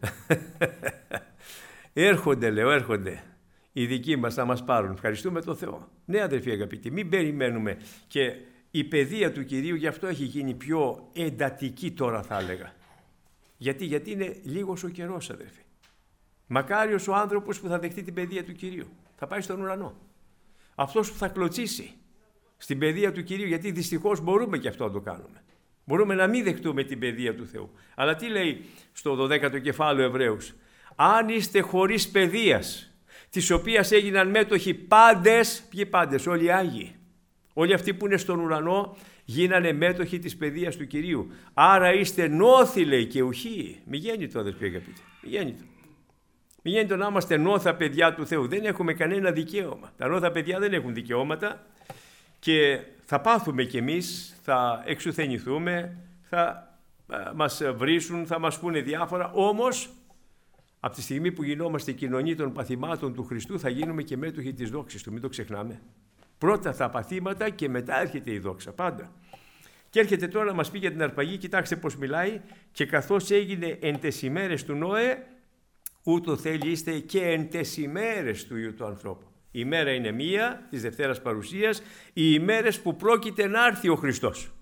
Έρχονται λέω, έρχονται. Οι δικοί μας θα μας πάρουν. Ευχαριστούμε τον Θεό. Ναι, αδελφοί αγαπητοί, μην περιμένουμε. Και η παιδεία του Κυρίου γι' αυτό έχει γίνει πιο εντατική τώρα, θα έλεγα. Γιατί, γιατί είναι λίγος ο καιρός, αδελφοί. Μακάριος ο άνθρωπος που θα δεχτεί την παιδεία του Κυρίου. Θα πάει στον ουρανό. Αυτός που θα κλωτσίσει στην παιδεία του Κυρίου, γιατί δυστυχώς μπορούμε και αυτό να το κάνουμε. Μπορούμε να μην δεχτούμε την παιδεία του Θεού. Αλλά τι λέει στο δωδέκατο κεφάλαιο Εβραίους? Αν είστε χωρίς παιδείας, της οποίας έγιναν μέτοχοι πάντες, ποιοι πάντες? Όλοι οι Άγιοι. Όλοι αυτοί που είναι στον ουρανό γίνανε μέτοχοι της παιδείας του Κυρίου. Άρα είστε νόθοι, λέει, και ουχοί. Μη γέννητο, αδελφοί αγαπητοί. Μη γέννητο. Μη γέννητο να είμαστε νόθα παιδιά του Θεού. Δεν έχουμε κανένα δικαίωμα. Τα νόθα παιδιά δεν έχουν δικαιώματα και θα πάθουμε κι εμείς, θα εξουθενηθούμε, θα μας βρίσουν, θα μας πούνε διάφορα. Όμως, από τη στιγμή που γινόμαστε κοινωνοί των παθημάτων του Χριστού, θα γίνουμε και μέτοχοι της δόξης του. Μην το ξεχνάμε. Πρώτα τα παθήματα και μετά έρχεται η δόξα, πάντα. Και έρχεται τώρα να μας πει για την αρπαγή, κοιτάξτε πώς μιλάει. Και καθώς έγινε εν τες ημέρες του Νόε, ούτω θέλει είστε και εν τες ημέρες του Υιού του ανθρώπου. Η μέρα είναι μία, της Δευτέρας Παρουσίας, οι ημέρες που πρόκειται να έρθει ο Χριστός.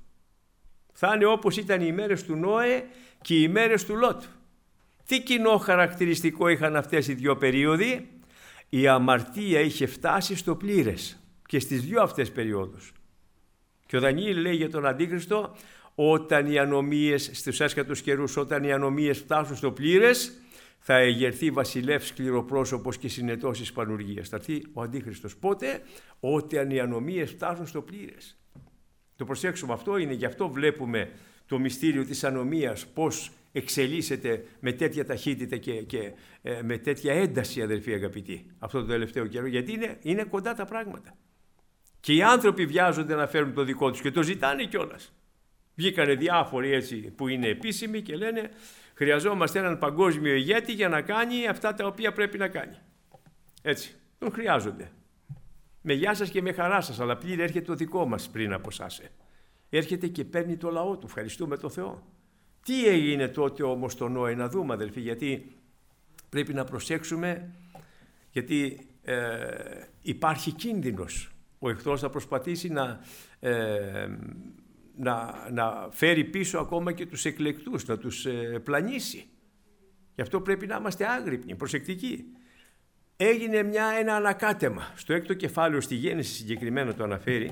Θα είναι όπως ήταν οι ημέρες του Νόε και οι ημέρες του Λότ. Τι κοινό χαρακτηριστικό είχαν αυτές οι δύο περίοδοι? Η αμαρτία είχε φτάσει στο πλήρες. Και στις δύο αυτές περιόδους. Και ο Δανιήλ λέει για τον Αντίχριστο, όταν οι ανομίες στους έσκατους καιρούς, όταν οι ανομίες φτάσουν στο πλήρες, θα εγερθεί βασιλεύς σκληροπρόσωπος και συνετός της πανουργίας. Θα έρθει ο Αντίχριστος. Πότε? Όταν οι ανομίες φτάσουν στο πλήρες. Το προσέξουμε αυτό, είναι γι' αυτό βλέπουμε το μυστήριο της ανομίας, πώς εξελίσσεται με τέτοια ταχύτητα και, και ε, με τέτοια ένταση, αδελφοί αγαπητοί, αυτό το τελευταίο καιρό, γιατί είναι, είναι κοντά τα πράγματα. Και οι άνθρωποι βιάζονται να φέρουν το δικό τους και το ζητάνε κιόλας. Βγήκανε διάφοροι έτσι που είναι επίσημοι και λένε χρειαζόμαστε έναν παγκόσμιο ηγέτη για να κάνει αυτά τα οποία πρέπει να κάνει. Έτσι, τον χρειάζονται. Με γεια σας και με χαρά σας, αλλά πλήρη έρχεται το δικό μας πριν από εσάς. Έρχεται και παίρνει το λαό του, ευχαριστούμε το Θεό. Τι έγινε τότε όμως στο Νόε, να δούμε αδελφοί, γιατί πρέπει να προσέξουμε, γιατί ε, υπάρχει κίνδυνος. Ο εχθρός θα προσπαθήσει να, ε, να, να φέρει πίσω ακόμα και τους εκλεκτούς, να τους ε, πλανήσει. Γι' αυτό πρέπει να είμαστε άγρυπνοι, προσεκτικοί. Έγινε μια, ένα ανακάτεμα. Στο έκτο κεφάλαιο, στη Γέννηση συγκεκριμένα το αναφέρει,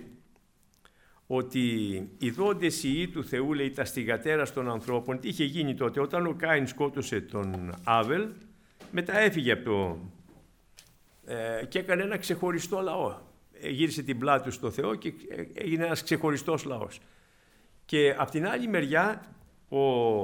ότι οι δόντες ιοί του Θεού, λέει, τα στιγατέρας των ανθρώπων. Τι είχε γίνει τότε? Όταν ο Κάιν σκότωσε τον Άβελ, μετά έφυγε από το... Ε, και έκανε ένα ξεχωριστό λαό. Γύρισε την πλάτη του στο Θεό και έγινε ένας ξεχωριστός λαός. Και από την άλλη μεριά, ο,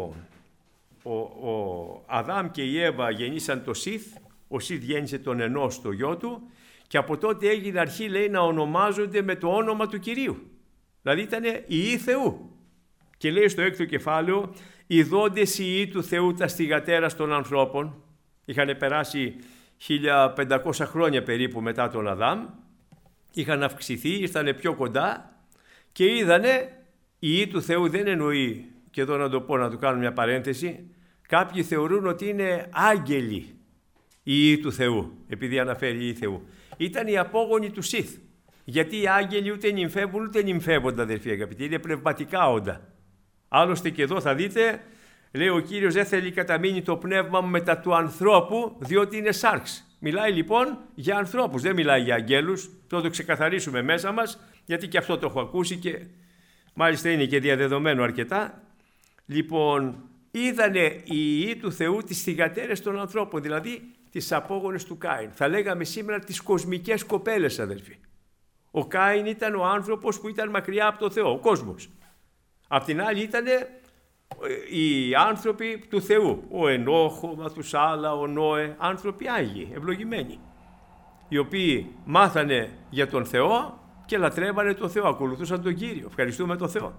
ο, ο Αδάμ και η Εύα γεννήσαν το Σιθ, ο Σιθ γέννησε τον Ενώς, το γιο του, και από τότε έγινε αρχή, λέει, να ονομάζονται με το όνομα του Κυρίου. Δηλαδή ήταν οι ιοί Θεού. Και λέει στο έκτο κεφάλαιο, οι δόντες ιοί του Θεού τα στιγατέρας των ανθρώπων. Είχαν περάσει χίλια πεντακόσια χρόνια περίπου μετά τον Αδάμ. Είχαν αυξηθεί, ήρθαν πιο κοντά και είδανε, οι ιοί του Θεού δεν εννοεί, και εδώ να το πω, να του κάνω μια παρένθεση, κάποιοι θεωρούν ότι είναι άγγελοι οι ιοί του Θεού, επειδή αναφέρει ιοί Θεού. Ήταν οι απόγονοι του Σιθ. Γιατί οι άγγελοι ούτε νυμφεύουν ούτε νυμφεύονται, αδερφοί αγαπητοί, είναι πνευματικά όντα. Άλλωστε και εδώ θα δείτε, λέει ο Κύριος, δεν θέλει καταμείνει το πνεύμα μου μετά του ανθρώπου, διότι είναι σάρξ. Μιλάει λοιπόν για ανθρώπους, δεν μιλάει για αγγέλους. Το το ξεκαθαρίσουμε μέσα μας, γιατί και αυτό το έχω ακούσει και μάλιστα είναι και διαδεδομένο αρκετά. Λοιπόν, είδανε οι ιοί του Θεού τις θυγατέρες των ανθρώπων, δηλαδή τις απόγονες του Κάιν. Θα λέγαμε σήμερα τις κοσμικές κοπέλες, αδελφοί. Ο Κάιν ήταν ο άνθρωπος που ήταν μακριά από το Θεό, ο κόσμος. Απ' την άλλη ήταν οι άνθρωποι του Θεού, ο Ενόχ, ο Μαθουσάλα, ο Νόε, άνθρωποι άγιοι, ευλογημένοι, οι οποίοι μάθανε για τον Θεό και λατρεύανε τον Θεό, ακολουθούσαν τον Κύριο, ευχαριστούμε τον Θεό.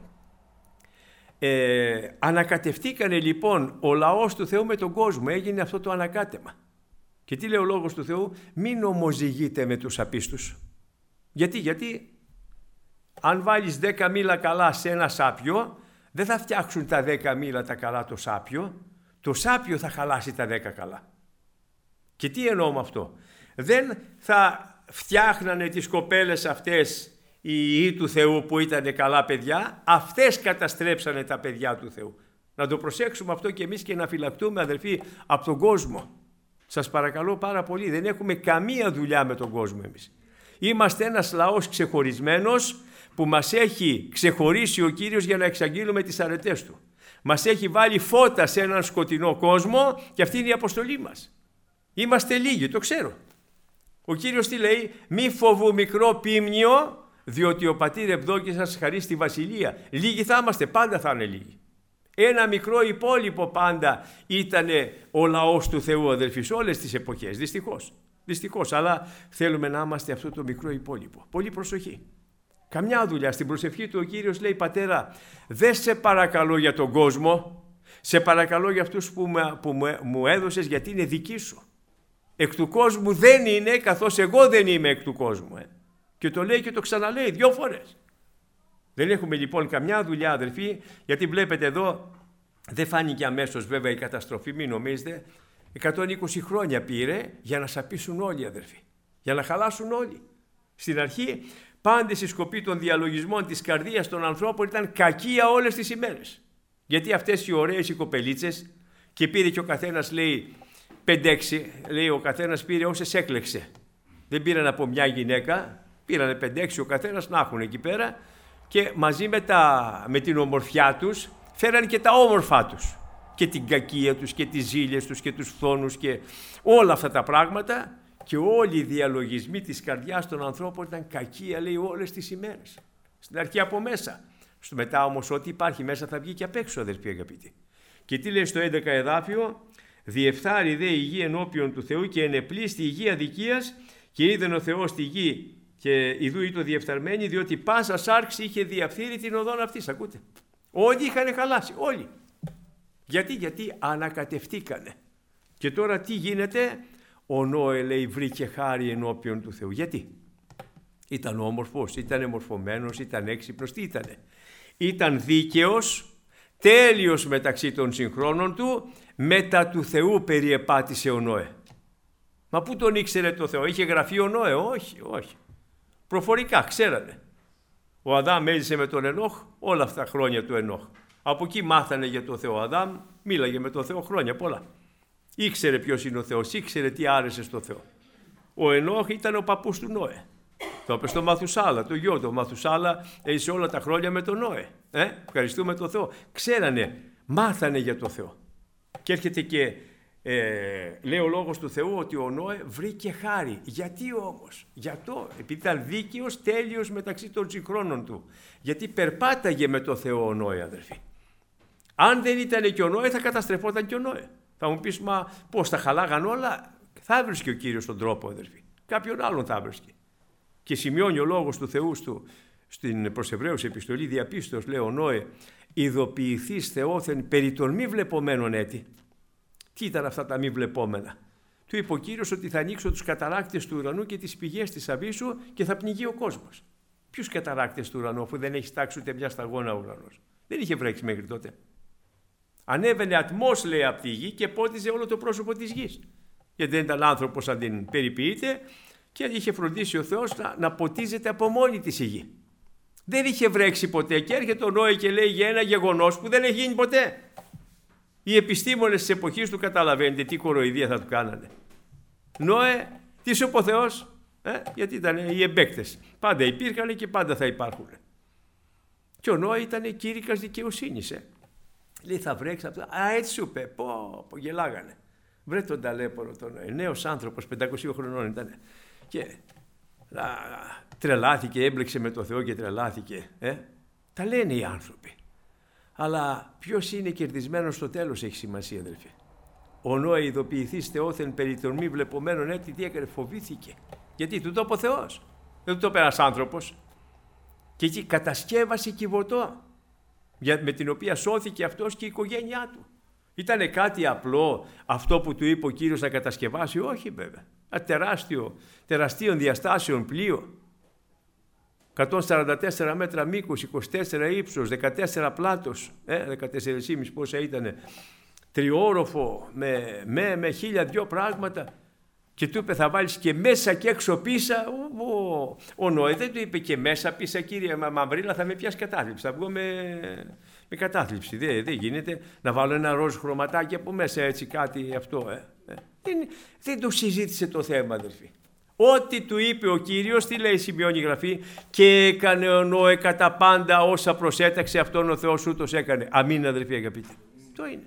Ε, ανακατευτήκανε λοιπόν ο λαός του Θεού με τον κόσμο, έγινε αυτό το ανακάτεμα. Και τι λέει ο Λόγος του Θεού? Μην ομοζυγείτε με τους απίστους. Γιατί, γιατί αν βάλεις δέκα μήλα καλά σε ένα σάπιο, δεν θα φτιάξουν τα δέκα μήλα τα καλά το σάπιο, το σάπιο θα χαλάσει τα δέκα καλά. Και τι εννοώ με αυτό? Δεν θα φτιάχνανε τις κοπέλες αυτές οι ιοί του Θεού που ήταν καλά παιδιά, αυτές καταστρέψανε τα παιδιά του Θεού. Να το προσέξουμε αυτό και εμείς και να φυλακτούμε, αδελφοί, από τον κόσμο. Σας παρακαλώ πάρα πολύ, δεν έχουμε καμία δουλειά με τον κόσμο εμείς. Είμαστε ένας λαός ξεχωρισμένος που μας έχει ξεχωρίσει ο Κύριος για να εξαγγείλουμε τις αρετές Του. Μας έχει βάλει φώτα σε έναν σκοτεινό κόσμο και αυτή είναι η αποστολή μας. Είμαστε λίγοι, το ξέρω. Ο Κύριος τι λέει? Μη φοβού μικρό πίμνιο, διότι ο Πατήρ ευδόκησε σας χαρεί στη Βασιλεία. Λίγοι θα είμαστε, πάντα θα είναι λίγοι. Ένα μικρό υπόλοιπο πάντα ήταν ο λαός του Θεού, αδελφοί, σε όλες τις εποχές, δυστυχώς. Δυστυχώς, αλλά θέλουμε να είμαστε αυτό το μικρό υπόλοιπο. Πολύ προσοχή. Καμιά δουλειά. Στην προσευχή του ο Κύριος λέει, Πατέρα, δεν σε παρακαλώ για τον κόσμο, σε παρακαλώ για αυτούς που, με, που με, μου έδωσες, γιατί είναι δικοί σου. Εκ του κόσμου δεν είναι, καθώς εγώ δεν είμαι εκ του κόσμου. Ε. Και το λέει και το ξαναλέει δυο φορές. Δεν έχουμε λοιπόν καμιά δουλειά, αδελφοί, γιατί βλέπετε εδώ, δεν φάνηκε αμέσως βέβαια η καταστροφή, μην νομίζετε. εκατόν είκοσι χρόνια πήρε για να σαπίσουν όλοι, αδελφοί, για να χαλάσουν όλοι. Στην αρχή, πάντες οι σκοποί των διαλογισμών της καρδίας των ανθρώπων ήταν κακία όλες τις ημέρες. Γιατί αυτές οι ωραίες οι κοπελίτσες, και πήρε και ο καθένας, λέει, πέντε-έξι, λέει ο καθένας πήρε όσες έκλεξε. Δεν πήραν από μια γυναίκα, πήραν πέντε-έξι ο καθένας να έχουν εκεί πέρα και μαζί με, τα, με την ομορφιά τους φέραν και τα όμορφά τους. Και την κακία τους και τις ζήλιες τους και τους φθόνους και όλα αυτά τα πράγματα, και όλοι οι διαλογισμοί της καρδιάς των ανθρώπων ήταν κακία, λέει, όλες τις ημέρες. Στην αρχή από μέσα. Στο μετά όμως ό,τι υπάρχει μέσα θα βγει και απ' έξω, αδελφοί αγαπητοί. Και τι λέει στο έντεκα εδάφιο? Διεφθάρει δε η γη ενώπιον του Θεού και ενεπλήστη η γη αδικίας, και είδεν ο Θεός τη γη και ιδού ήτο διεφθαρμένη, διότι πάσα σάρξη είχε διαφθείρει την οδόν αυτής. Ακούτε. Όλοι είχαν χαλάσει, όλοι. Γιατί, γιατί ανακατευτήκανε. Και τώρα τι γίνεται? Ο Νόε, λέει, βρήκε χάρη ενώπιον του Θεού. Γιατί? Ήταν όμορφος, ήταν μορφωμένος, ήταν έξυπνος, τι ήτανε? Ήταν δίκαιος, τέλειος μεταξύ των συγχρόνων του, μετά του Θεού περιεπάτησε ο Νόε. Μα πού τον ήξερε το Θεό? Είχε γραφεί ο Νόε? Όχι, όχι. Προφορικά ξέρανε. Ο Αδάμ έζησε με τον Ενόχ όλα αυτά τα χρόνια του Ενόχ. Από εκεί μάθανε για τον Θεό. Ο Αδάμ μίλαγε με τον Θεό χρόνια πολλά. Ήξερε ποιος είναι ο Θεός, ήξερε τι άρεσε στο Θεό. Ο Ενόχ ήταν ο παππούς του Νόε. Το είπε στο Μαθουσάλα, το γιο του. Ο Μαθουσάλα έζησε όλα τα χρόνια με τον Νόε. Ε, ευχαριστούμε τον Θεό. Ξέρανε, μάθανε για τον Θεό. Και έρχεται και ε, λέει ο λόγος του Θεού ότι ο Νόε βρήκε χάρη. Γιατί όμως? Γιατί, επειδή ήταν δίκαιος, τέλειος μεταξύ των συγχρόνων του. Γιατί περπάταγε με τον Θεό ο Νόε, αδερφοί. Αν δεν ήταν και ο Νόε, θα καταστρεφόταν και ο Νόε. Θα μου πεις, μα πώς τα χαλάγαν όλα? Θα βρίσκει ο Κύριος τον τρόπο, αδερφοί. Κάποιον άλλον θα βρίσκει. Και σημειώνει ο λόγος του Θεού του στην προς Εβραίους επιστολή, διαπίστως, λέει ο Νόε, ειδοποιηθείς Θεόθεν περί των μη βλεπωμένων έτη. Τι ήταν αυτά τα μη βλεπόμενα? Του είπε ο Κύριος ότι θα ανοίξω τους καταράκτες του ουρανού και τις πηγές της αβύσσου και θα πνιγεί ο κόσμος. Ποιους καταράκτες του ουρανού, αφού δεν έχει τάξει ούτε μια σταγόνα ο ουρανός? Δεν είχε βρέξει μέχρι τότε. Ανέβαινε ατμός, λέει, από τη γη και πότιζε όλο το πρόσωπο της γης. Γιατί δεν ήταν άνθρωπος να την περιποιείται και είχε φροντίσει ο Θεός να, να ποτίζεται από μόνη της η γη. Δεν είχε βρέξει ποτέ και έρχεται ο Νόε και λέει για ένα γεγονός που δεν έχει γίνει ποτέ. Οι επιστήμονες της εποχής του, καταλαβαίνετε τι κοροϊδία θα του κάνανε. Νόε, τι σου είπε ο Θεός? Ε, γιατί ήταν οι εμπαίκτες. Πάντα υπήρχαν και πάντα θα υπάρχουν. Και ο Νόε ήταν κήρυκας δικαιοσύνης. Ε. Λέει θα βρέξει αυτό. Α, έτσι σου είπε. Πω, πω, γελάγανε. Βρε τον ταλέπορο τον Νόε. Νέος άνθρωπος, πεντακόσιων χρονών ήταν. Και α, τρελάθηκε, έμπλεξε με το Θεό και τρελάθηκε. Ε. Τα λένε οι άνθρωποι. Αλλά ποιος είναι κερδισμένος στο τέλος έχει σημασία, αδελφοί. Ο Νόε ειδοποιηθείς Θεόθεν περί των μη βλεπωμένων έτη, τι έκανε? Φοβήθηκε. Γιατί του το είπε ο Θεός. Δεν του το είπε ένας άνθρωπος. Και εκεί κατασκεύασε κυβωτό, με την οποία σώθηκε αυτός και η οικογένειά του. Ήτανε κάτι απλό αυτό που του είπε ο Κύριος να κατασκευάσει? Όχι βέβαια. Ένα τεράστιο, τεραστίων διαστάσεων πλοίο. εκατόν σαράντα τέσσερα μέτρα μήκος, είκοσι τέσσερα ύψος, δεκατέσσερα πλάτος, ε, δεκατέσσερα κόμμα πέντε πόσα ήτανε, τριόροφο με, με, με χίλια δυο πράγματα. Και του είπε θα βάλεις και μέσα και έξω πίσα. Ο, ο, ο Νόε δεν του είπε και μέσα πίσα, κύριε μα, Μαυρίλα, θα με πιάσει κατάθλιψη, θα βγω με, με κατάθλιψη. Δεν, δεν γίνεται να βάλω ένα ροζ χρωματάκι από μέσα έτσι κάτι αυτό. Ε. Ε. Δεν, δεν το συζήτησε το θέμα, αδελφοί. Ό,τι του είπε ο Κύριος, τι λέει, σημειώνει η Γραφή, και έκανε ο Νόε κατά πάντα όσα προσέταξε αυτόν ο Θεός ούτως έκανε. Αμήν, αδελφοί αγαπητοί. Το είναι.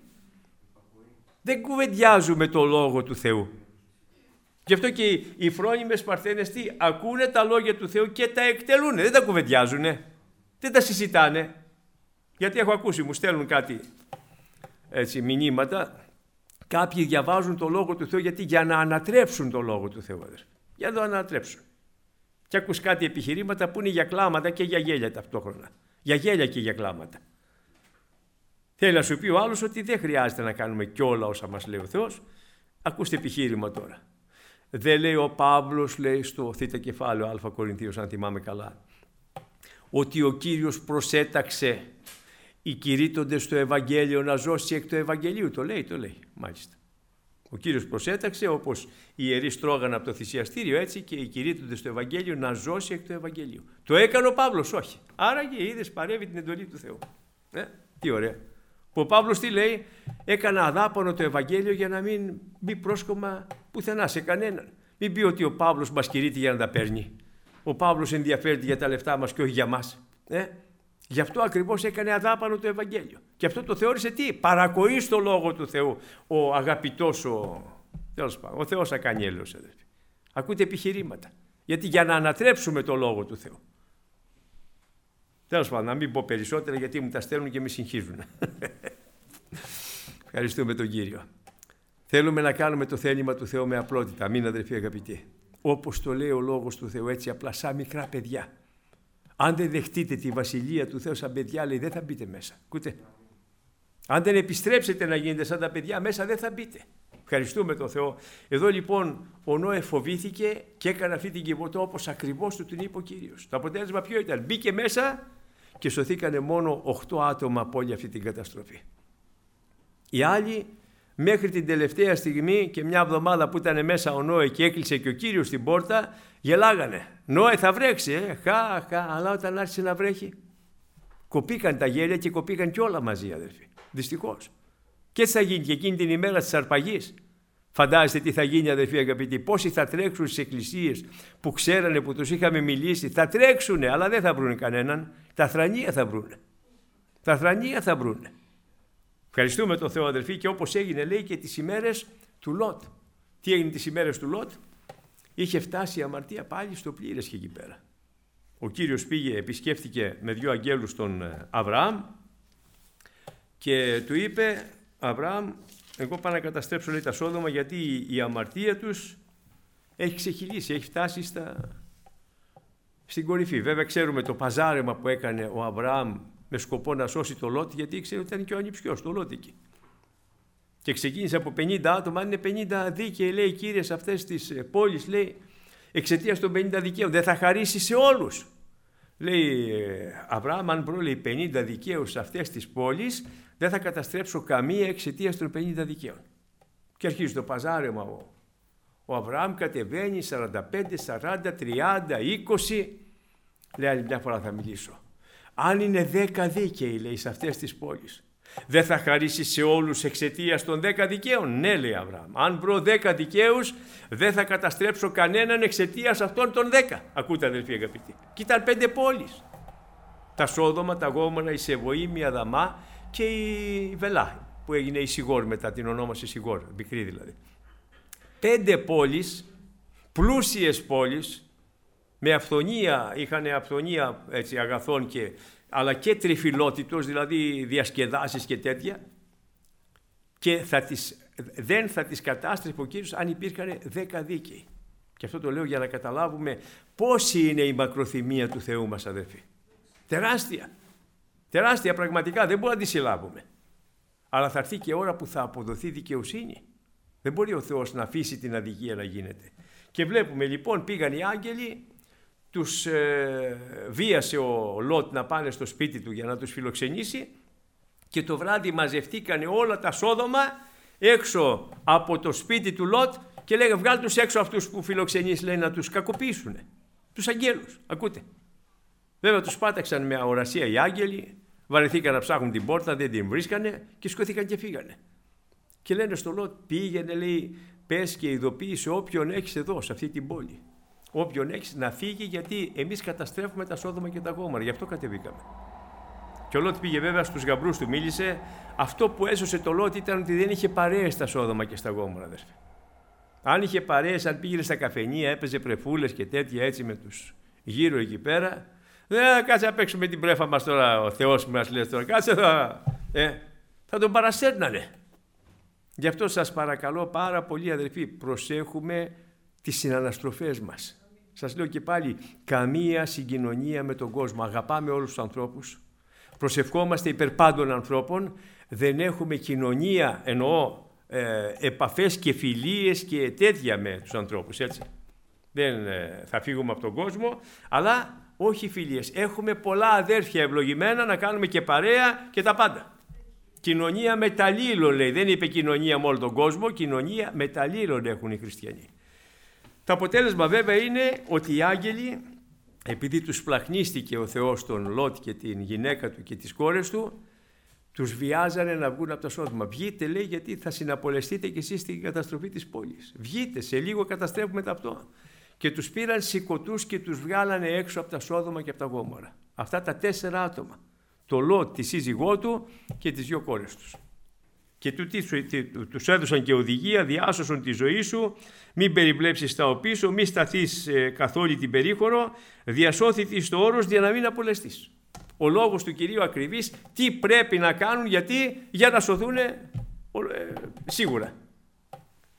Δεν κουβεντιάζουμε το Λόγο του Θεού. Γι' αυτό και οι φρόνιμες παρθένες τι, ακούνε τα λόγια του Θεού και τα εκτελούνε. Δεν τα κουβεντιάζουνε, δεν τα συζητάνε. Γιατί έχω ακούσει, μου στέλνουν κάτι έτσι μηνύματα. Κάποιοι διαβάζουν το Λόγο του Θεού γιατί για να ανατρέψουν το Λόγο του Θεού, αδερφοί. Για να το ανατρέψουν. Και ακούς κάτι επιχειρήματα που είναι για κλάματα και για γέλια ταυτόχρονα. Για γέλια και για κλάματα. Θέλει να σου πει ο άλλος ότι δεν χρειάζεται να κάνουμε κι όλα όσα μας λέει ο Θεός. Ακούστε επιχείρημα τώρα. Δεν λέει ο Παύλος, λέει στο θήτα κεφάλαιο Α Κορινθίος, αν θυμάμαι καλά, ότι ο Κύριος προσέταξε οι κηρύττοντες στο Ευαγγέλιο να ζώσει εκ του Ευαγγελίου. Το λέει, το λέει, μάλιστα. Ο Κύριος προσέταξε, όπως οι ιερείς τρώγαν από το θυσιαστήριο, έτσι και οι κηρύττοντες στο Ευαγγέλιο να ζώσει εκ του Ευαγγελίου. Το έκανε ο Παύλος? Όχι. Άραγε είδες, παρεύει την εντολή του Θεού. Ε, τι ωραία. Ο Παύλος τι λέει? Έκανα αδάπανο το Ευαγγέλιο για να μην μπει πρόσκομα πουθενά σε κανέναν. Μην πει ότι ο Παύλος μας κηρύττει για να τα παίρνει. Ο Παύλος ενδιαφέρεται για τα λεφτά μας και όχι για μας. Ε? Γι' αυτό ακριβώς έκανε αδάπανο το Ευαγγέλιο. Και αυτό το θεώρησε τι? Παρακοή στο Λόγο του Θεού. Ο αγαπητός ο, ο Θεός θα κάνει έλεος, αδελφοί. Ακούτε επιχειρήματα. Γιατί για να ανατρέψουμε το Λόγο του Θεού. Τέλος πάντων, να μην πω περισσότερα γιατί μου τα στέλνουν και με συγχύζουν. Ευχαριστούμε τον Κύριο. Θέλουμε να κάνουμε το θέλημα του Θεού με απλότητα. Αμήν, αδελφοί αγαπητοί. Όπως το λέει ο Λόγος του Θεού, έτσι απλά σαν μικρά παιδιά. Αν δεν δεχτείτε τη Βασιλεία του Θεού σαν παιδιά, λέει, δεν θα μπείτε μέσα. Ακούτε. Αν δεν επιστρέψετε να γίνετε σαν τα παιδιά, μέσα δεν θα μπείτε. Ευχαριστούμε τον Θεό. Εδώ λοιπόν ο Νόε φοβήθηκε και έκανε αυτή την κυβωτό όπως ακριβώς του την είπε ο Κύριος. Το αποτέλεσμα ποιο ήταν? Μπήκε μέσα και σωθήκανε μόνο οκτώ άτομα από όλη αυτή την καταστροφή. Οι άλλοι μέχρι την τελευταία στιγμή και μια εβδομάδα που ήταν μέσα ο Νόε και έκλεισε και ο Κύριος την πόρτα, γελάγανε. Νόε, θα βρέξει, ε, χα, χα. Αλλά όταν άρχισε να βρέχει, κοπήκαν τα γέλια και κοπήκαν και όλα μαζί, αδερφοί. Δυστυχώς. Και τι θα γίνει και εκείνη την ημέρα της αρπαγής? Φαντάζεστε τι θα γίνει, αδερφοί αγαπητοί? Πόσοι θα τρέξουν στις εκκλησίες που ξέρανε, που τους είχαμε μιλήσει? Θα τρέξουνε, αλλά δεν θα βρούνε κανέναν. Τα θρανία θα βρούνε. Τα θρανία θα βρούνε. Ευχαριστούμε τον Θεό, αδερφοί, και όπως έγινε, λέει, και τις ημέρες του Λότ. Τι έγινε τις ημέρες του Λότ? Είχε φτάσει η αμαρτία πάλι στο πλήρες και εκεί πέρα. Ο Κύριος πήγε, επισκέφθηκε με δύο αγγέλους τον Αβραάμ και του είπε, Αβραάμ, εγώ πάω να καταστρέψω, λέει, τα Σόδομα, γιατί η αμαρτία τους έχει ξεχυλήσει, έχει φτάσει στα... στην κορυφή. Βέβαια ξέρουμε το παζάρεμα που έκανε ο Αβραάμ με σκοπό να σώσει το Λότ, γιατί ήξερε ότι ήταν και ο ανιψιός, το Λότ εκεί. Και ξεκίνησε από πενήντα άτομα, αν είναι πενήντα δίκαιοι, λέει, κύριε, σε αυτές τις πόλεις, λέει, εξαιτίας των πενήντα δικαίων, δεν θα χαρίσει σε όλους. Λέει, Αβραάμ, αν βρω, λέει, πενήντα δικαίους σε αυτές τις πόλεις, δεν θα καταστρέψω καμία εξαιτίας των πενήντα δικαίων. Και αρχίζει το παζάρεμα. Ο, ο Αβραάμ κατεβαίνει σαράντα πέντε, σαράντα, τριάντα, είκοσι. Λέει, άλλη μια φορά θα μιλήσω. Αν είναι δέκα δίκαιοι, λέει, σε αυτές τις πόλεις, δεν θα χαρίσει σε όλους εξαιτίας των δέκα δικαίων? Ναι, λέει Αβραάμ. Αν βρω δέκα δικαίους, δεν θα καταστρέψω κανέναν εξαιτίας αυτών των δέκα. Ακούτε, αδελφοί αγαπητοί. Και ήταν πέντε πόλεις. Τα Σόδομα, τα Γόμορα, η Σεβοήμ, η Αδαμά και η Βελά, που έγινε η Σιγόρ μετά, την ονόμασε Σιγόρ, μικρή δηλαδή. Πέντε πόλεις, πλούσιες πόλεις, με αυθονία, είχαν αυθονία, έτσι, αγαθών και, αλλά και τριφυλότητος, δηλαδή διασκεδάσεις και τέτοια, και θα τις, δεν θα τις κατάστρεφε ο Κύριος αν υπήρχαν δέκα δίκαιοι. Και αυτό το λέω για να καταλάβουμε πόση είναι η μακροθυμία του Θεού μας, αδερφοί. Τεράστια, τεράστια πραγματικά, δεν μπορούμε να τη συλλάβουμε. Αλλά θα έρθει και ώρα που θα αποδοθεί δικαιοσύνη. Δεν μπορεί ο Θεός να αφήσει την αδικία να γίνεται. Και βλέπουμε λοιπόν, πήγαν οι άγγελοι, τους ε, βίασε ο Λότ να πάνε στο σπίτι του για να τους φιλοξενήσει, και το βράδυ μαζευτήκανε όλα τα Σόδομα έξω από το σπίτι του Λότ και λέγανε, βγάλ' τους έξω αυτούς που φιλοξενείς, λέει, να τους κακοποιήσουνε, τους αγγέλους. Ακούτε. Βέβαια τους πάταξαν με αορασία οι άγγελοι, βαρεθήκαν να ψάχνουν την πόρτα, δεν την βρίσκανε και σκοθήκαν και φύγανε. Και λένε στο Λότ, πήγαινε, λέει, πες και ειδοποίησε όποιον έχεις εδώ σε αυτή την πόλη. Όποιον έχεις να φύγει, γιατί εμείς καταστρέφουμε τα Σόδομα και τα Γόμορα, γι' αυτό κατεβήκαμε. Και ο Λότ πήγε, βέβαια, στους γαμπρούς του μίλησε. Αυτό που έσωσε το Λότ ήταν ότι δεν είχε παρέες στα Σόδομα και στα Γόμορα, αδερφέ. Αν είχε παρέες, αν πήγαινε στα καφενεία, έπαιζε πρεφούλες και τέτοια έτσι με τους γύρω εκεί πέρα, δεν κάτσε να παίξουμε την πρέφα μας τώρα, ο Θεός μας λέει τώρα, κάτσε θα, ε, θα τον παρασέρνανε. Γι' αυτό σας παρακαλώ πάρα πολύ, αδερφοί, προσέχουμε τις συναναστροφές μας. Σας λέω και πάλι, καμία συγκοινωνία με τον κόσμο. Αγαπάμε όλους τους ανθρώπους, προσευχόμαστε υπέρ πάντων ανθρώπων, δεν έχουμε κοινωνία, εννοώ ε, επαφές και φιλίες και τέτοια με τους ανθρώπους, έτσι. Δεν ε, θα φύγουμε από τον κόσμο, αλλά όχι φιλίες. Έχουμε πολλά αδέρφια ευλογημένα να κάνουμε και παρέα και τα πάντα. Κοινωνία μεταλλήλων, λέει, δεν είπε κοινωνία με όλο τον κόσμο, κοινωνία μεταλλήλων έχουν οι χριστιανοί. Το αποτέλεσμα βέβαια είναι ότι οι άγγελοι, επειδή τους πλαχνίστηκε ο Θεός τον Λότ και την γυναίκα του και τις κόρες του, τους βιάζανε να βγουν από τα Σόδομα. Βγείτε, λέει, γιατί θα συναπολεστείτε κι εσείς στην καταστροφή της πόλης. Βγείτε, σε λίγο καταστρέφουμε τα αυτό. Και τους πήραν σηκωτούς και τους βγάλανε έξω από τα Σόδομα και από τα Γόμορα. Αυτά τα τέσσερα άτομα. Το Λότ, τη σύζυγό του και τις δύο κόρες τους. Και τους έδωσαν και οδηγία, διάσωσον τη ζωή σου, μην περιβλέψεις τα οπίσω, μην σταθείς ε, καθ' όλη την περίχωρο, διασώθητη στο όρος για να μην απολεστείς. Ο λόγος του Κυρίου ακριβής, τι πρέπει να κάνουν, γιατί, για να σωθούν ε, ε, σίγουρα.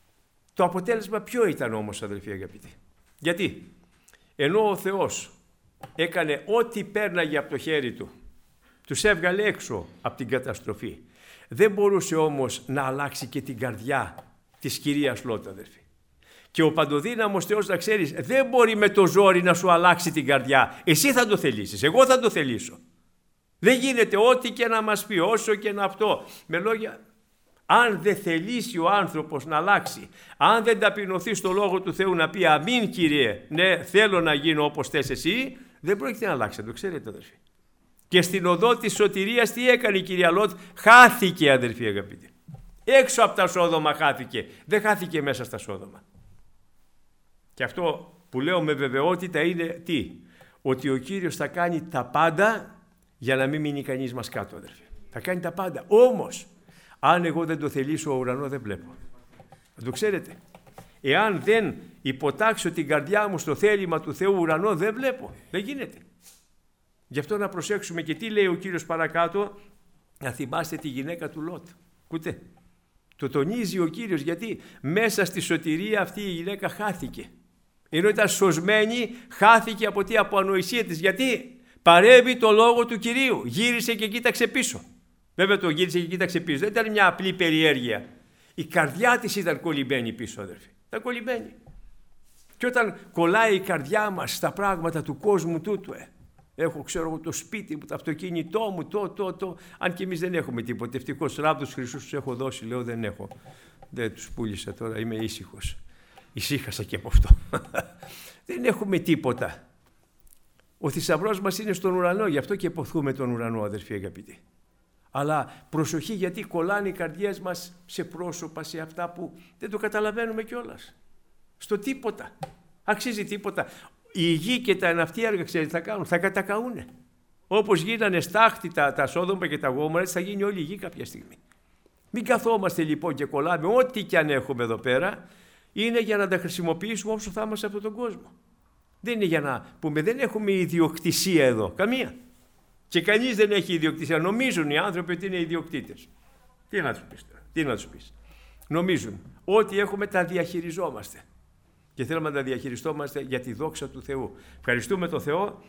Το αποτέλεσμα ποιο ήταν όμως, αδελφοί αγαπητοί? Γιατί ενώ ο Θεός έκανε ό,τι πέρναγε από το χέρι του. Τους έβγαλε έξω από την καταστροφή. Δεν μπορούσε όμως να αλλάξει και την καρδιά της κυρίας Λότ, αδερφοί. Και ο παντοδύναμος Θεός, να ξέρεις, δεν μπορεί με το ζόρι να σου αλλάξει την καρδιά. Εσύ θα το θελήσεις, εγώ θα το θελήσω. Δεν γίνεται ό,τι και να μας πει, όσο και να αυτό. Με λόγια, αν δεν θελήσει ο άνθρωπος να αλλάξει, αν δεν ταπεινωθεί στο Λόγο του Θεού να πει αμήν Κύριε, ναι θέλω να γίνω όπως θες εσύ, δεν πρόκειται να αλλάξει, το ξέρετε αδερφοί. Και στην οδό της σωτηρίας τι έκανε η κυρία Λότ? Χάθηκε, αδερφοί αγαπητοί. Έξω από τα Σόδομα χάθηκε, δεν χάθηκε μέσα στα Σόδομα. Και αυτό που λέω με βεβαιότητα είναι τι? Ότι ο Κύριος θα κάνει τα πάντα για να μην μείνει κανείς μας κάτω, αδερφοί. Θα κάνει τα πάντα. Όμως, αν εγώ δεν το θελήσω, ο ουρανό δεν βλέπω. Θα το ξέρετε. Εάν δεν υποτάξω την καρδιά μου στο θέλημα του Θεού, ουρανό δεν βλέπω. Δεν γίνεται. Γι' αυτό να προσέξουμε και τι λέει ο Κύριος παρακάτω, να θυμάστε τη γυναίκα του Λότ. Ακούτε. Το τονίζει ο Κύριος γιατί μέσα στη σωτηρία αυτή η γυναίκα χάθηκε. Ενώ ήταν σωσμένη, χάθηκε από τι? Από ανοησία της. Γιατί? Παρέβη το λόγο του Κυρίου. Γύρισε και κοίταξε πίσω. Βέβαια το γύρισε και κοίταξε πίσω. Δεν ήταν μια απλή περιέργεια. Η καρδιά της ήταν κολλημένη πίσω, αδερφοί. Ήταν κολλημένη. Και όταν κολλάει η καρδιά μας στα πράγματα του κόσμου τούτου, ε, έχω ξέρω εγώ το σπίτι μου, το αυτοκίνητό μου, το, το, το. Αν και εμείς δεν έχουμε τίποτα. Ευτυχώς ράβδους χρυσούς τους έχω δώσει, λέω δεν έχω. Δεν τους πούλησα τώρα, είμαι ήσυχος. Ησύχασα και από αυτό. Δεν έχουμε τίποτα. Ο θησαυρός μας είναι στον ουρανό, γι' αυτό και υποθούμε τον ουρανό, αδερφοί αγαπητοί. Αλλά προσοχή, γιατί κολλάνε οι καρδιές μας σε πρόσωπα, σε αυτά που δεν το καταλαβαίνουμε κιόλας. Στο τίποτα. Αξίζει τίποτα. Η γη και τα εναυτή έργα, ξέρετε, θα κάνουν, θα κατακαούνε. Όπως γίνανε στάχτη τα, τα Σόδομα και τα Γόμορα, έτσι θα γίνει όλη η γη κάποια στιγμή. Μην καθόμαστε λοιπόν και κολλάμε, ό,τι κι αν έχουμε εδώ πέρα, είναι για να τα χρησιμοποιήσουμε όσο θα είμαστε σε αυτόν τον κόσμο. Δεν είναι για να πούμε, δεν έχουμε ιδιοκτησία εδώ, καμία. Και κανείς δεν έχει ιδιοκτησία. Νομίζουν οι άνθρωποι ότι είναι ιδιοκτήτες. Τι να τους πεις τώρα, τι να τους πεις. Νομίζουν ότι έχουμε τα διαχειριζόμαστε. Και θέλουμε να τα διαχειριστόμαστε για τη δόξα του Θεού. Ευχαριστούμε τον Θεό.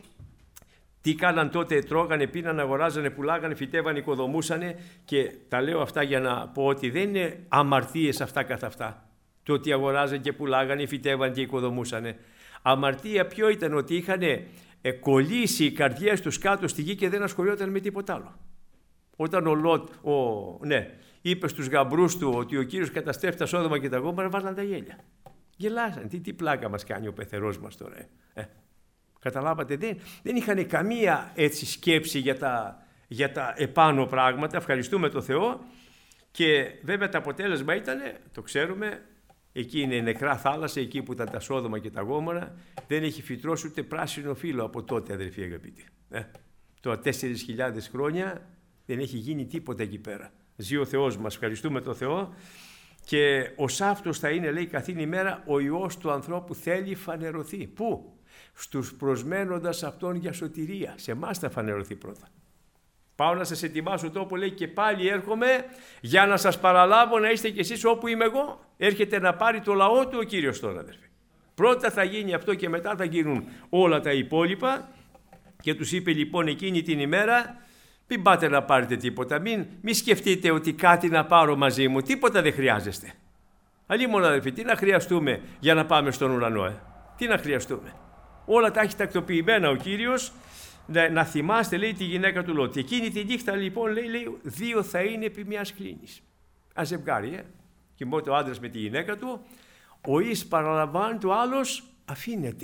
Τι κάναν τότε? Τρώγανε, πίναν, αγοράζανε, πουλάγανε, φυτέβανε, οικοδομούσανε. Και τα λέω αυτά για να πω ότι δεν είναι αμαρτίες αυτά καθ' αυτά. Το ότι αγοράζανε και πουλάγανε, φυτέβανε και οικοδομούσανε. Αμαρτία ποιο ήταν? Ότι είχαν ε, κολλήσει οι καρδιές τους κάτω στη γη και δεν ασχολιόταν με τίποτα άλλο. Όταν ο Λότ ο, ναι, είπε στους γαμπρούς του ότι ο Κύριος καταστρέφει τα Σόδομα και τα Γόμορα, βάζαν τα γέλια. Γελάσαν. Τι, τι πλάκα μας κάνει ο πεθερός μας τώρα. Ε. Ε. Καταλάβατε, δεν, δεν είχαν καμία έτσι σκέψη για τα, για τα επάνω πράγματα. Ευχαριστούμε τον Θεό. Και βέβαια το αποτέλεσμα ήταν, το ξέρουμε, εκεί είναι νεκρά θάλασσα, εκεί που ήταν τα Σόδομα και τα Γόμορα, δεν έχει φυτρώσει ούτε πράσινο φύλλο από τότε, αδερφοί αγαπητοί. Ε. Τώρα τέσσερις χιλιάδες χρόνια δεν έχει γίνει τίποτα εκεί πέρα. Ζει ο Θεός μας, ευχαριστούμε τον Θεό. Και ο σάφτος θα είναι, λέει, καθήν ημέρα ο Υιός του ανθρώπου θέλει φανερωθεί. Πού? Στους προσμένοντας αυτόν για σωτηρία. Σε εμάς θα φανερωθεί πρώτα. Πάω να σας ετοιμάσω τόπο, λέει, και πάλι έρχομαι για να σας παραλάβω να είστε κι εσείς όπου είμαι εγώ. Έρχεται να πάρει το λαό του ο Κύριος τώρα, αδερφοί. Πρώτα θα γίνει αυτό και μετά θα γίνουν όλα τα υπόλοιπα. Και τους είπε λοιπόν εκείνη την ημέρα, μην πάτε να πάρετε τίποτα, μην, μην σκεφτείτε ότι κάτι να πάρω μαζί μου, τίποτα δεν χρειάζεστε. Αλλήμον αδερφοί, τι να χρειαστούμε για να πάμε στον ουρανό, ε? Τι να χρειαστούμε? Όλα τα έχει τακτοποιημένα ο Κύριος. Να, να θυμάστε, λέει, τη γυναίκα του Λότ. Εκείνη τη νύχτα λοιπόν, λέει, λέει, δύο θα είναι επί μιας κλίνης. Ένα ζευγάρι, ε? Κοιμόται ο άντρας με τη γυναίκα του, ο εις παραλαμβάνει, ο άλλος αφήνεται.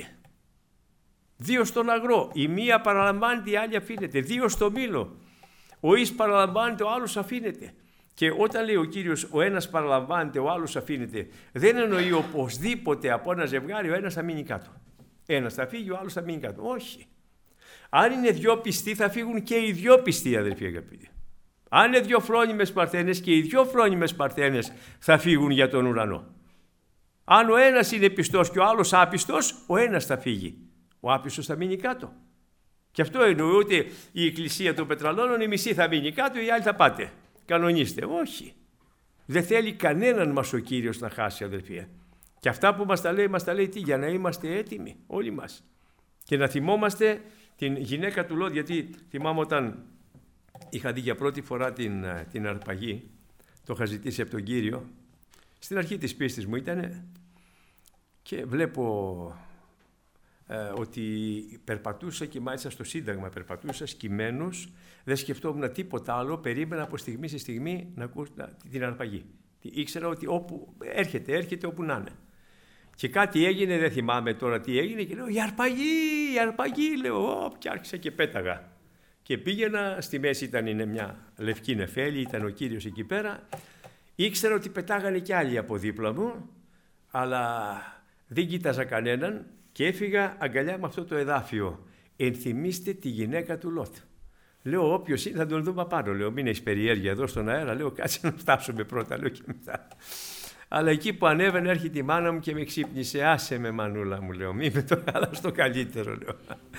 Δύο στον αγρό, η μία παραλαμβάνει, η άλλη αφήνεται. Δύο στο μήλο, ο εις παραλαμβάνεται, ο άλλος αφήνεται. Και όταν λέει ο Κύριος ο ένας παραλαμβάνεται, ο άλλος αφήνεται, δεν εννοεί οπωσδήποτε από ένα ζευγάρι ο ένας θα μείνει κάτω. Ένας θα φύγει, ο άλλος θα μείνει κάτω. Όχι. Αν είναι δυο πιστοί, θα φύγουν και οι δυο πιστοί, αδερφοί αγαπητοί. Αν είναι δυο φρόνιμες παρθένες, και οι δυο φρόνιμες παρθένες θα φύγουν για τον ουρανό. Αν ο ένας είναι πιστός και ο άλλος άπιστος, ο ένας θα φύγει. Ο άπιστος θα μείνει κάτω. Και αυτό εννοεί ότι η εκκλησία των Πετραλώνων, η μισή θα μείνει κάτω, οι άλλοι θα πάτε. Κανονίστε. Όχι. Δεν θέλει κανέναν μας ο Κύριος να χάσει, αδερφοί. Και αυτά που μας τα λέει, μας τα λέει τι? Για να είμαστε έτοιμοι όλοι μας. Και να θυμόμαστε την γυναίκα του Λότ, γιατί θυμάμαι όταν είχα δει για πρώτη φορά την, την αρπαγή, το είχα ζητήσει από τον Κύριο, στην αρχή της πίστης μου ήταν, και βλέπω ε, ότι περπατούσα και μάλιστα στο Σύνταγμα, περπατούσα σκυμμένος, δεν σκεφτόμουν τίποτα άλλο, περίμενα από στιγμή σε στιγμή να ακούσω την αρπαγή. Ήξερα ότι όπου έρχεται, έρχεται όπου να είναι. Και κάτι έγινε, δεν θυμάμαι τώρα τι έγινε, και λέω: η αρπαγή, η αρπαγή, λέω, όπ, και άρχισα και πέταγα. Και πήγαινα, στη μέση ήταν είναι μια λευκή νεφέλη, ήταν ο Κύριος εκεί πέρα. Ήξερα ότι πετάγανε κι άλλοι από δίπλα μου, αλλά δεν κοίταζα κανέναν και έφυγα αγκαλιά με αυτό το εδάφιο. Ενθυμίστε τη γυναίκα του Λότ. Λέω: όποιος είναι θα τον δούμε πάνω. Λέω: μην έχεις περιέργεια εδώ στον αέρα. Λέω: κάτσε να φτάσουμε πρώτα. Λέω και μετά. Αλλά εκεί που ανέβαινε έρχεται η μάνα μου και με ξύπνησε. Άσε με, μανούλα μου, λέω. Μη με το χαλάς το καλύτερο, λέω.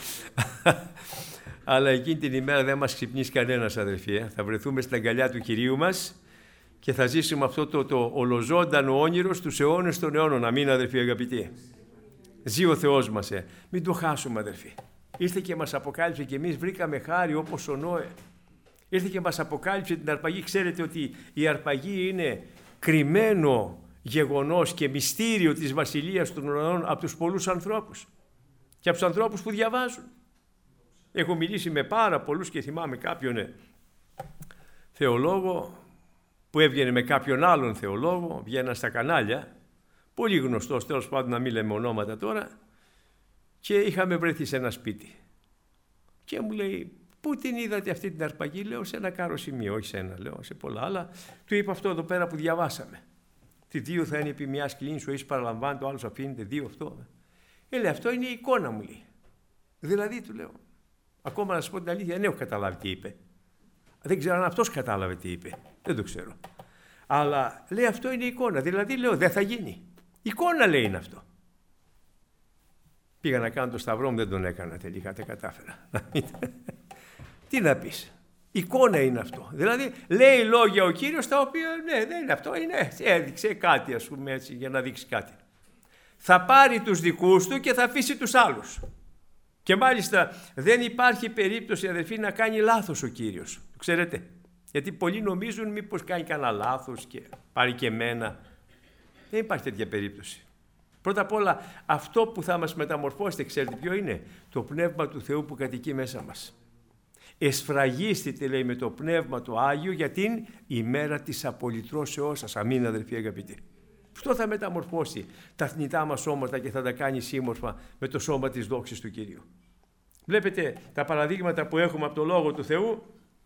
Αλλά εκείνη την ημέρα δεν μας ξυπνήσει κανένας, αδερφοί. Θα βρεθούμε στην αγκαλιά του Κυρίου μας και θα ζήσουμε αυτό το, το ολοζώντανο όνειρο στους αιώνες των αιώνων. Αμήν, αδερφοί αγαπητοί. Ζει ο Θεός μας. Ε. Μην το χάσουμε, αδερφοί. Ήρθε και μας αποκάλυψε και εμείς βρήκαμε χάρη όπως ο Νόε. Ήρθε και μας αποκάλυψε την αρπαγή. Ξέρετε ότι η αρπαγή είναι κρυμμένο γεγονός και μυστήριο της Βασιλείας των Ουρανών από τους πολλούς ανθρώπους και από τους ανθρώπους που διαβάζουν. Έχω μιλήσει με πάρα πολλούς και θυμάμαι κάποιον ε, θεολόγο που έβγαινε με κάποιον άλλον θεολόγο, βγαίναν στα κανάλια, πολύ γνωστός, τέλος πάντων να μην λέμε ονόματα τώρα, και είχαμε βρεθεί σε ένα σπίτι. Και μου λέει: πού την είδατε αυτή την αρπαγή? Λέω: σε ένα κάρο σημείο, όχι σε ένα, λέω, σε πολλά άλλα. Του είπα αυτό εδώ πέρα που διαβάσαμε. Τι δύο θα είναι επί μια κλίνη, ο εις παραλαμβάνει, το άλλο αφήνεται, δύο αυτό. Ε, λέει: αυτό είναι η εικόνα, μου λέει. Δηλαδή, του λέω, ακόμα να σας πω την αλήθεια, δεν έχω καταλάβει τι είπε. Δεν ξέρω αν αυτός κατάλαβε τι είπε. Δεν το ξέρω. Αλλά λέει: αυτό είναι η εικόνα. Δηλαδή, λέω, δεν θα γίνει. Εικόνα, λέει, είναι αυτό. Πήγα να κάνω το σταυρό μου, δεν τον έκανα τελικά, δεν κατάφερα. Τι να πεις. Εικόνα είναι αυτό. Δηλαδή, λέει λόγια ο Κύριος τα οποία, ναι, δεν είναι αυτό, είναι, έδειξε κάτι, ας πούμε, έτσι, για να δείξει κάτι. Θα πάρει τους δικούς του και θα αφήσει τους άλλους. Και μάλιστα δεν υπάρχει περίπτωση, αδελφοί, να κάνει λάθος ο Κύριος. Το ξέρετε. Γιατί πολλοί νομίζουν μήπως κάνει κανένα λάθος και πάρει και εμένα. Δεν υπάρχει τέτοια περίπτωση. Πρώτα απ' όλα, αυτό που θα μας μεταμορφώσετε, ξέρετε ποιο είναι? Το Πνεύμα του Θεού που κατοικεί μέσα μας. Εσφραγίστητε, λέει, με το Πνεύμα το Άγιο για την ημέρα της απολυτρώσεώς σας. Αμήν, αδελφοί αγαπητοί. Αυτό θα μεταμορφώσει τα θνητά μας σώματα και θα τα κάνει σύμμορφα με το σώμα της δόξης του Κυρίου. Βλέπετε τα παραδείγματα που έχουμε από το Λόγο του Θεού.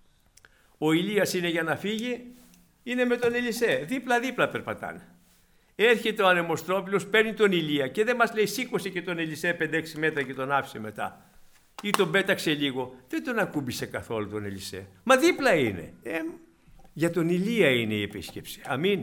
Ο Ηλίας είναι για να φύγει, είναι με τον Ελισέ. Δίπλα-δίπλα περπατάνε. Έρχεται ο ανεμοστρόβιλος, παίρνει τον Ηλία και δεν μας λέει σήκωσε και τον Ελισέ πέντε έξι μέτρα και τον άφησε μετά. Ή τον πέταξε λίγο. Δεν τον ακούμπησε καθόλου τον Ελισέ. Μα δίπλα είναι. Ε, για τον Ηλία είναι η επίσκεψη. Αμήν.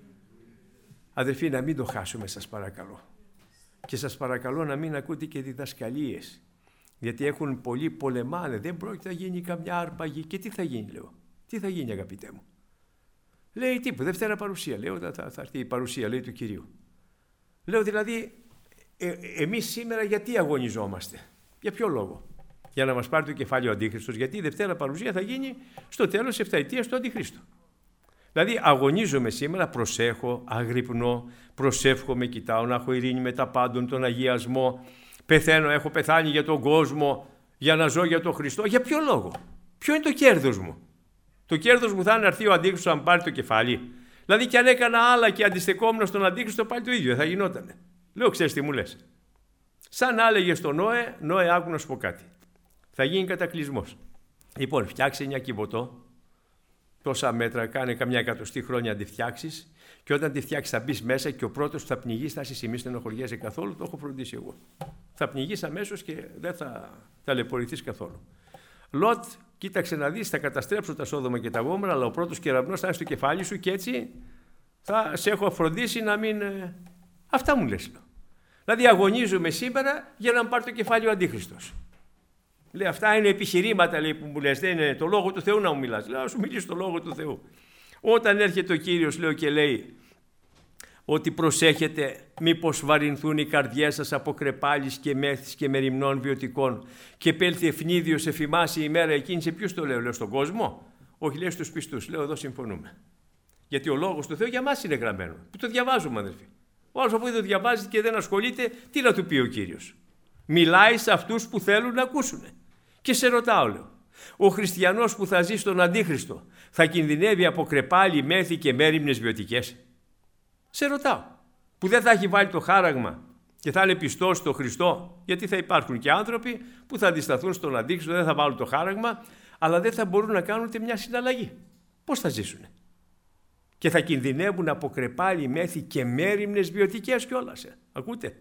Αδελφοί, να μην το χάσουμε, σας παρακαλώ. Και σας παρακαλώ να μην ακούτε και διδασκαλίες. Γιατί έχουν πολλοί πολεμάνε. Δεν πρόκειται να γίνει καμιά άρπαγη. Και τι θα γίνει, λέω. Τι θα γίνει, αγαπητέ μου. Λέει τύπου, Δευτέρα παρουσία. Λέω, θα, θα έρθει η παρουσία, λέει, του Κυρίου. Λέω δηλαδή, ε, εμείς σήμερα γιατί αγωνιζόμαστε? Για ποιο λόγο? Για να μας πάρει το κεφάλι ο Αντίχριστος. Γιατί η Δευτέρα παρουσία θα γίνει στο τέλος της επταετίας του Αντιχρίστου. Δηλαδή αγωνίζομαι σήμερα, προσέχω, αγρυπνώ, προσεύχομαι, κοιτάω να έχω ειρήνη με τα πάντων, τον αγιασμό, πεθαίνω, έχω πεθάνει για τον κόσμο, για να ζω για τον Χριστό. Για ποιο λόγο? Ποιο είναι το κέρδος μου? Το κέρδος μου θα είναι να έρθει ο Αντίχριστος να πάρει το κεφάλι. Δηλαδή και αν έκανα άλλα και αντιστεκόμουν στον Αντίχριστο πάλι το ίδιο, θα γινότανε. Λέω, ξέρεις τι μου λες? Σαν να έλεγε στον Νόε, Νόε, άκου να σου πω κάτι. Θα γίνει κατακλυσμός. Λοιπόν, φτιάξε μια κυβωτό. Τόσα μέτρα, κάνε καμιά εκατοστή χρόνια να τη φτιάξεις. Και όταν τη φτιάξεις θα μπεις μέσα και ο πρώτος που θα πνιγείς θα είσαι, μη στενοχωριέσαι καθόλου. Το έχω φροντίσει εγώ. Θα πνιγείς αμέσως και δεν θα ταλαιπωρηθείς καθόλου. Λότ, κοίταξε να δεις, θα καταστρέψω τα Σόδομα και τα Γόμορα, αλλά ο πρώτος κεραυνός θα είναι στο κεφάλι σου και έτσι θα σε έχω φροντίσει να μην. Αυτά μου λες. Δηλαδή αγωνίζομαι σήμερα για να μου πάρει το κεφάλι ο Αντίχριστος. Λέει, αυτά είναι επιχειρήματα, λέει, που μου λες, δεν είναι το Λόγο του Θεού να μου μιλάς. Λέω, να σου μιλήσω το Λόγο του Θεού. Όταν έρχεται ο Κύριος, λέω, και λέει, ότι προσέχετε μήπως βαρυνθούν οι καρδιές σας από κρεπάλης και μέθης και μεριμνών βιωτικών και πέλθει ευνίδιος εφημάσει η ημέρα εκείνη. Σε ποιους το λέω? Λέω στον κόσμο? Όχι, λέει στους πιστούς. Λέω εδώ συμφωνούμε. Γιατί ο λόγος του Θεού για μας είναι γραμμένο. Που το διαβάζουμε, αδελφοί. Ο άλλος που το διαβάζει και δεν ασχολείται, τι να του πει ο Κύριος? Μιλάει σε αυτούς που θέλουν να ακούσουν. Και σε ρωτάω, λέω, ο χριστιανός που θα ζει στον Αντίχριστο θα κινδυνεύει από κρεπάλι, μέθη και μέριμνες βιωτικές? Σε ρωτάω. Που δεν θα έχει βάλει το χάραγμα και θα είναι πιστός στο Χριστό, γιατί θα υπάρχουν και άνθρωποι που θα αντισταθούν στον Αντίχριστο, δεν θα βάλουν το χάραγμα, αλλά δεν θα μπορούν να κάνουν ούτε μια συναλλαγή. Πώς θα ζήσουν? Και θα κινδυνεύουν από κρεπάλι, μέθη και μέριμνες βιωτικές κιόλας. Ε. Ακούτε?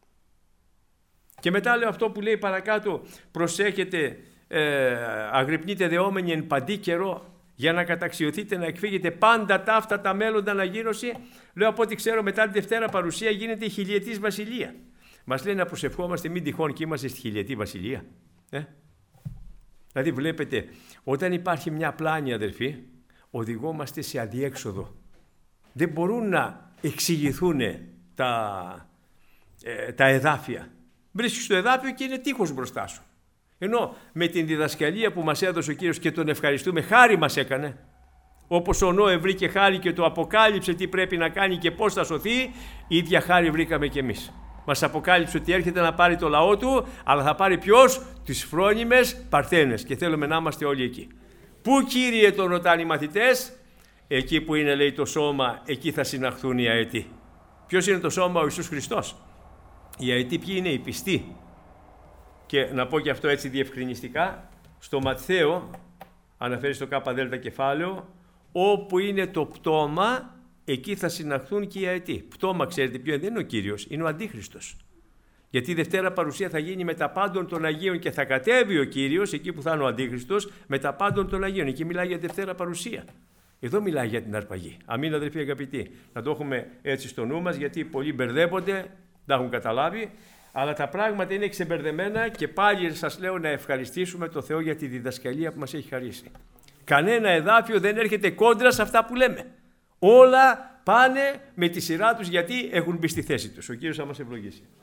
Και μετά λέω αυτό που λέει παρακάτω, προσέχετε, ε, αγρυπνείτε δεόμενοι εν παντή καιρό, για να καταξιωθείτε, να εκφύγετε πάντα ταύτα τα μέλλοντα αναγύρωση. Λέω από ό,τι ξέρω μετά τη Δευτέρα παρουσία γίνεται η χιλιετής βασιλεία. Μας λέει να προσευχόμαστε μην τυχόν και είμαστε στη χιλιετή βασιλεία. Ε? Δηλαδή βλέπετε, όταν υπάρχει μια πλάνη, αδερφοί, οδηγόμαστε σε αδιέξοδο. Δεν μπορούν να εξηγηθούν τα, ε, τα εδάφια. Βρίσκεις το εδάφιο και είναι τείχος μπροστά σου. Ενώ με την διδασκαλία που μας έδωσε ο Κύριος και τον ευχαριστούμε, χάρη μας έκανε. Όπως ο Νόε βρήκε χάρη και το αποκάλυψε τι πρέπει να κάνει και πώς θα σωθεί, ίδια χάρη βρήκαμε κι εμείς. Μας αποκάλυψε ότι έρχεται να πάρει το λαό του, αλλά θα πάρει ποιος? Τις φρόνιμες Παρθένες, και θέλουμε να είμαστε όλοι εκεί. Πού, Κύριε, τον ρωτάνε οι μαθητές? Εκεί που είναι, λέει, το σώμα, εκεί θα συναχθούν οι αετοί. Ποιος είναι το σώμα? Ο Ιησούς Χριστός. Οι αετοί ποιοι είναι? Οι πιστοί. Και να πω και αυτό έτσι διευκρινιστικά, στο Ματθαίο αναφέρει στο ΚΔ κεφάλαιο, όπου είναι το πτώμα, εκεί θα συναχθούν και οι αετοί. Πτώμα, ξέρετε ποιο είναι? Δεν είναι ο Κύριος, είναι ο Αντίχριστος. Γιατί η Δευτέρα παρουσία θα γίνει με τα πάντων των Αγίων και θα κατέβει ο Κύριος εκεί που θα είναι ο Αντίχριστος με τα πάντων των Αγίων. Εκεί μιλάει για Δευτέρα παρουσία. Εδώ μιλάει για την αρπαγή. Αμήν, αδελφοί αγαπητοί. Να το έχουμε έτσι στο νου μας, γιατί πολλοί μπερδεύονται, τα έχουν καταλάβει. Αλλά τα πράγματα είναι ξεμπερδεμένα και πάλι σας λέω να ευχαριστήσουμε τον Θεό για τη διδασκαλία που μας έχει χαρίσει. Κανένα εδάφιο δεν έρχεται κόντρα σε αυτά που λέμε. Όλα πάνε με τη σειρά τους γιατί έχουν μπει στη θέση τους. Ο Κύριος θα μας ευλογήσει.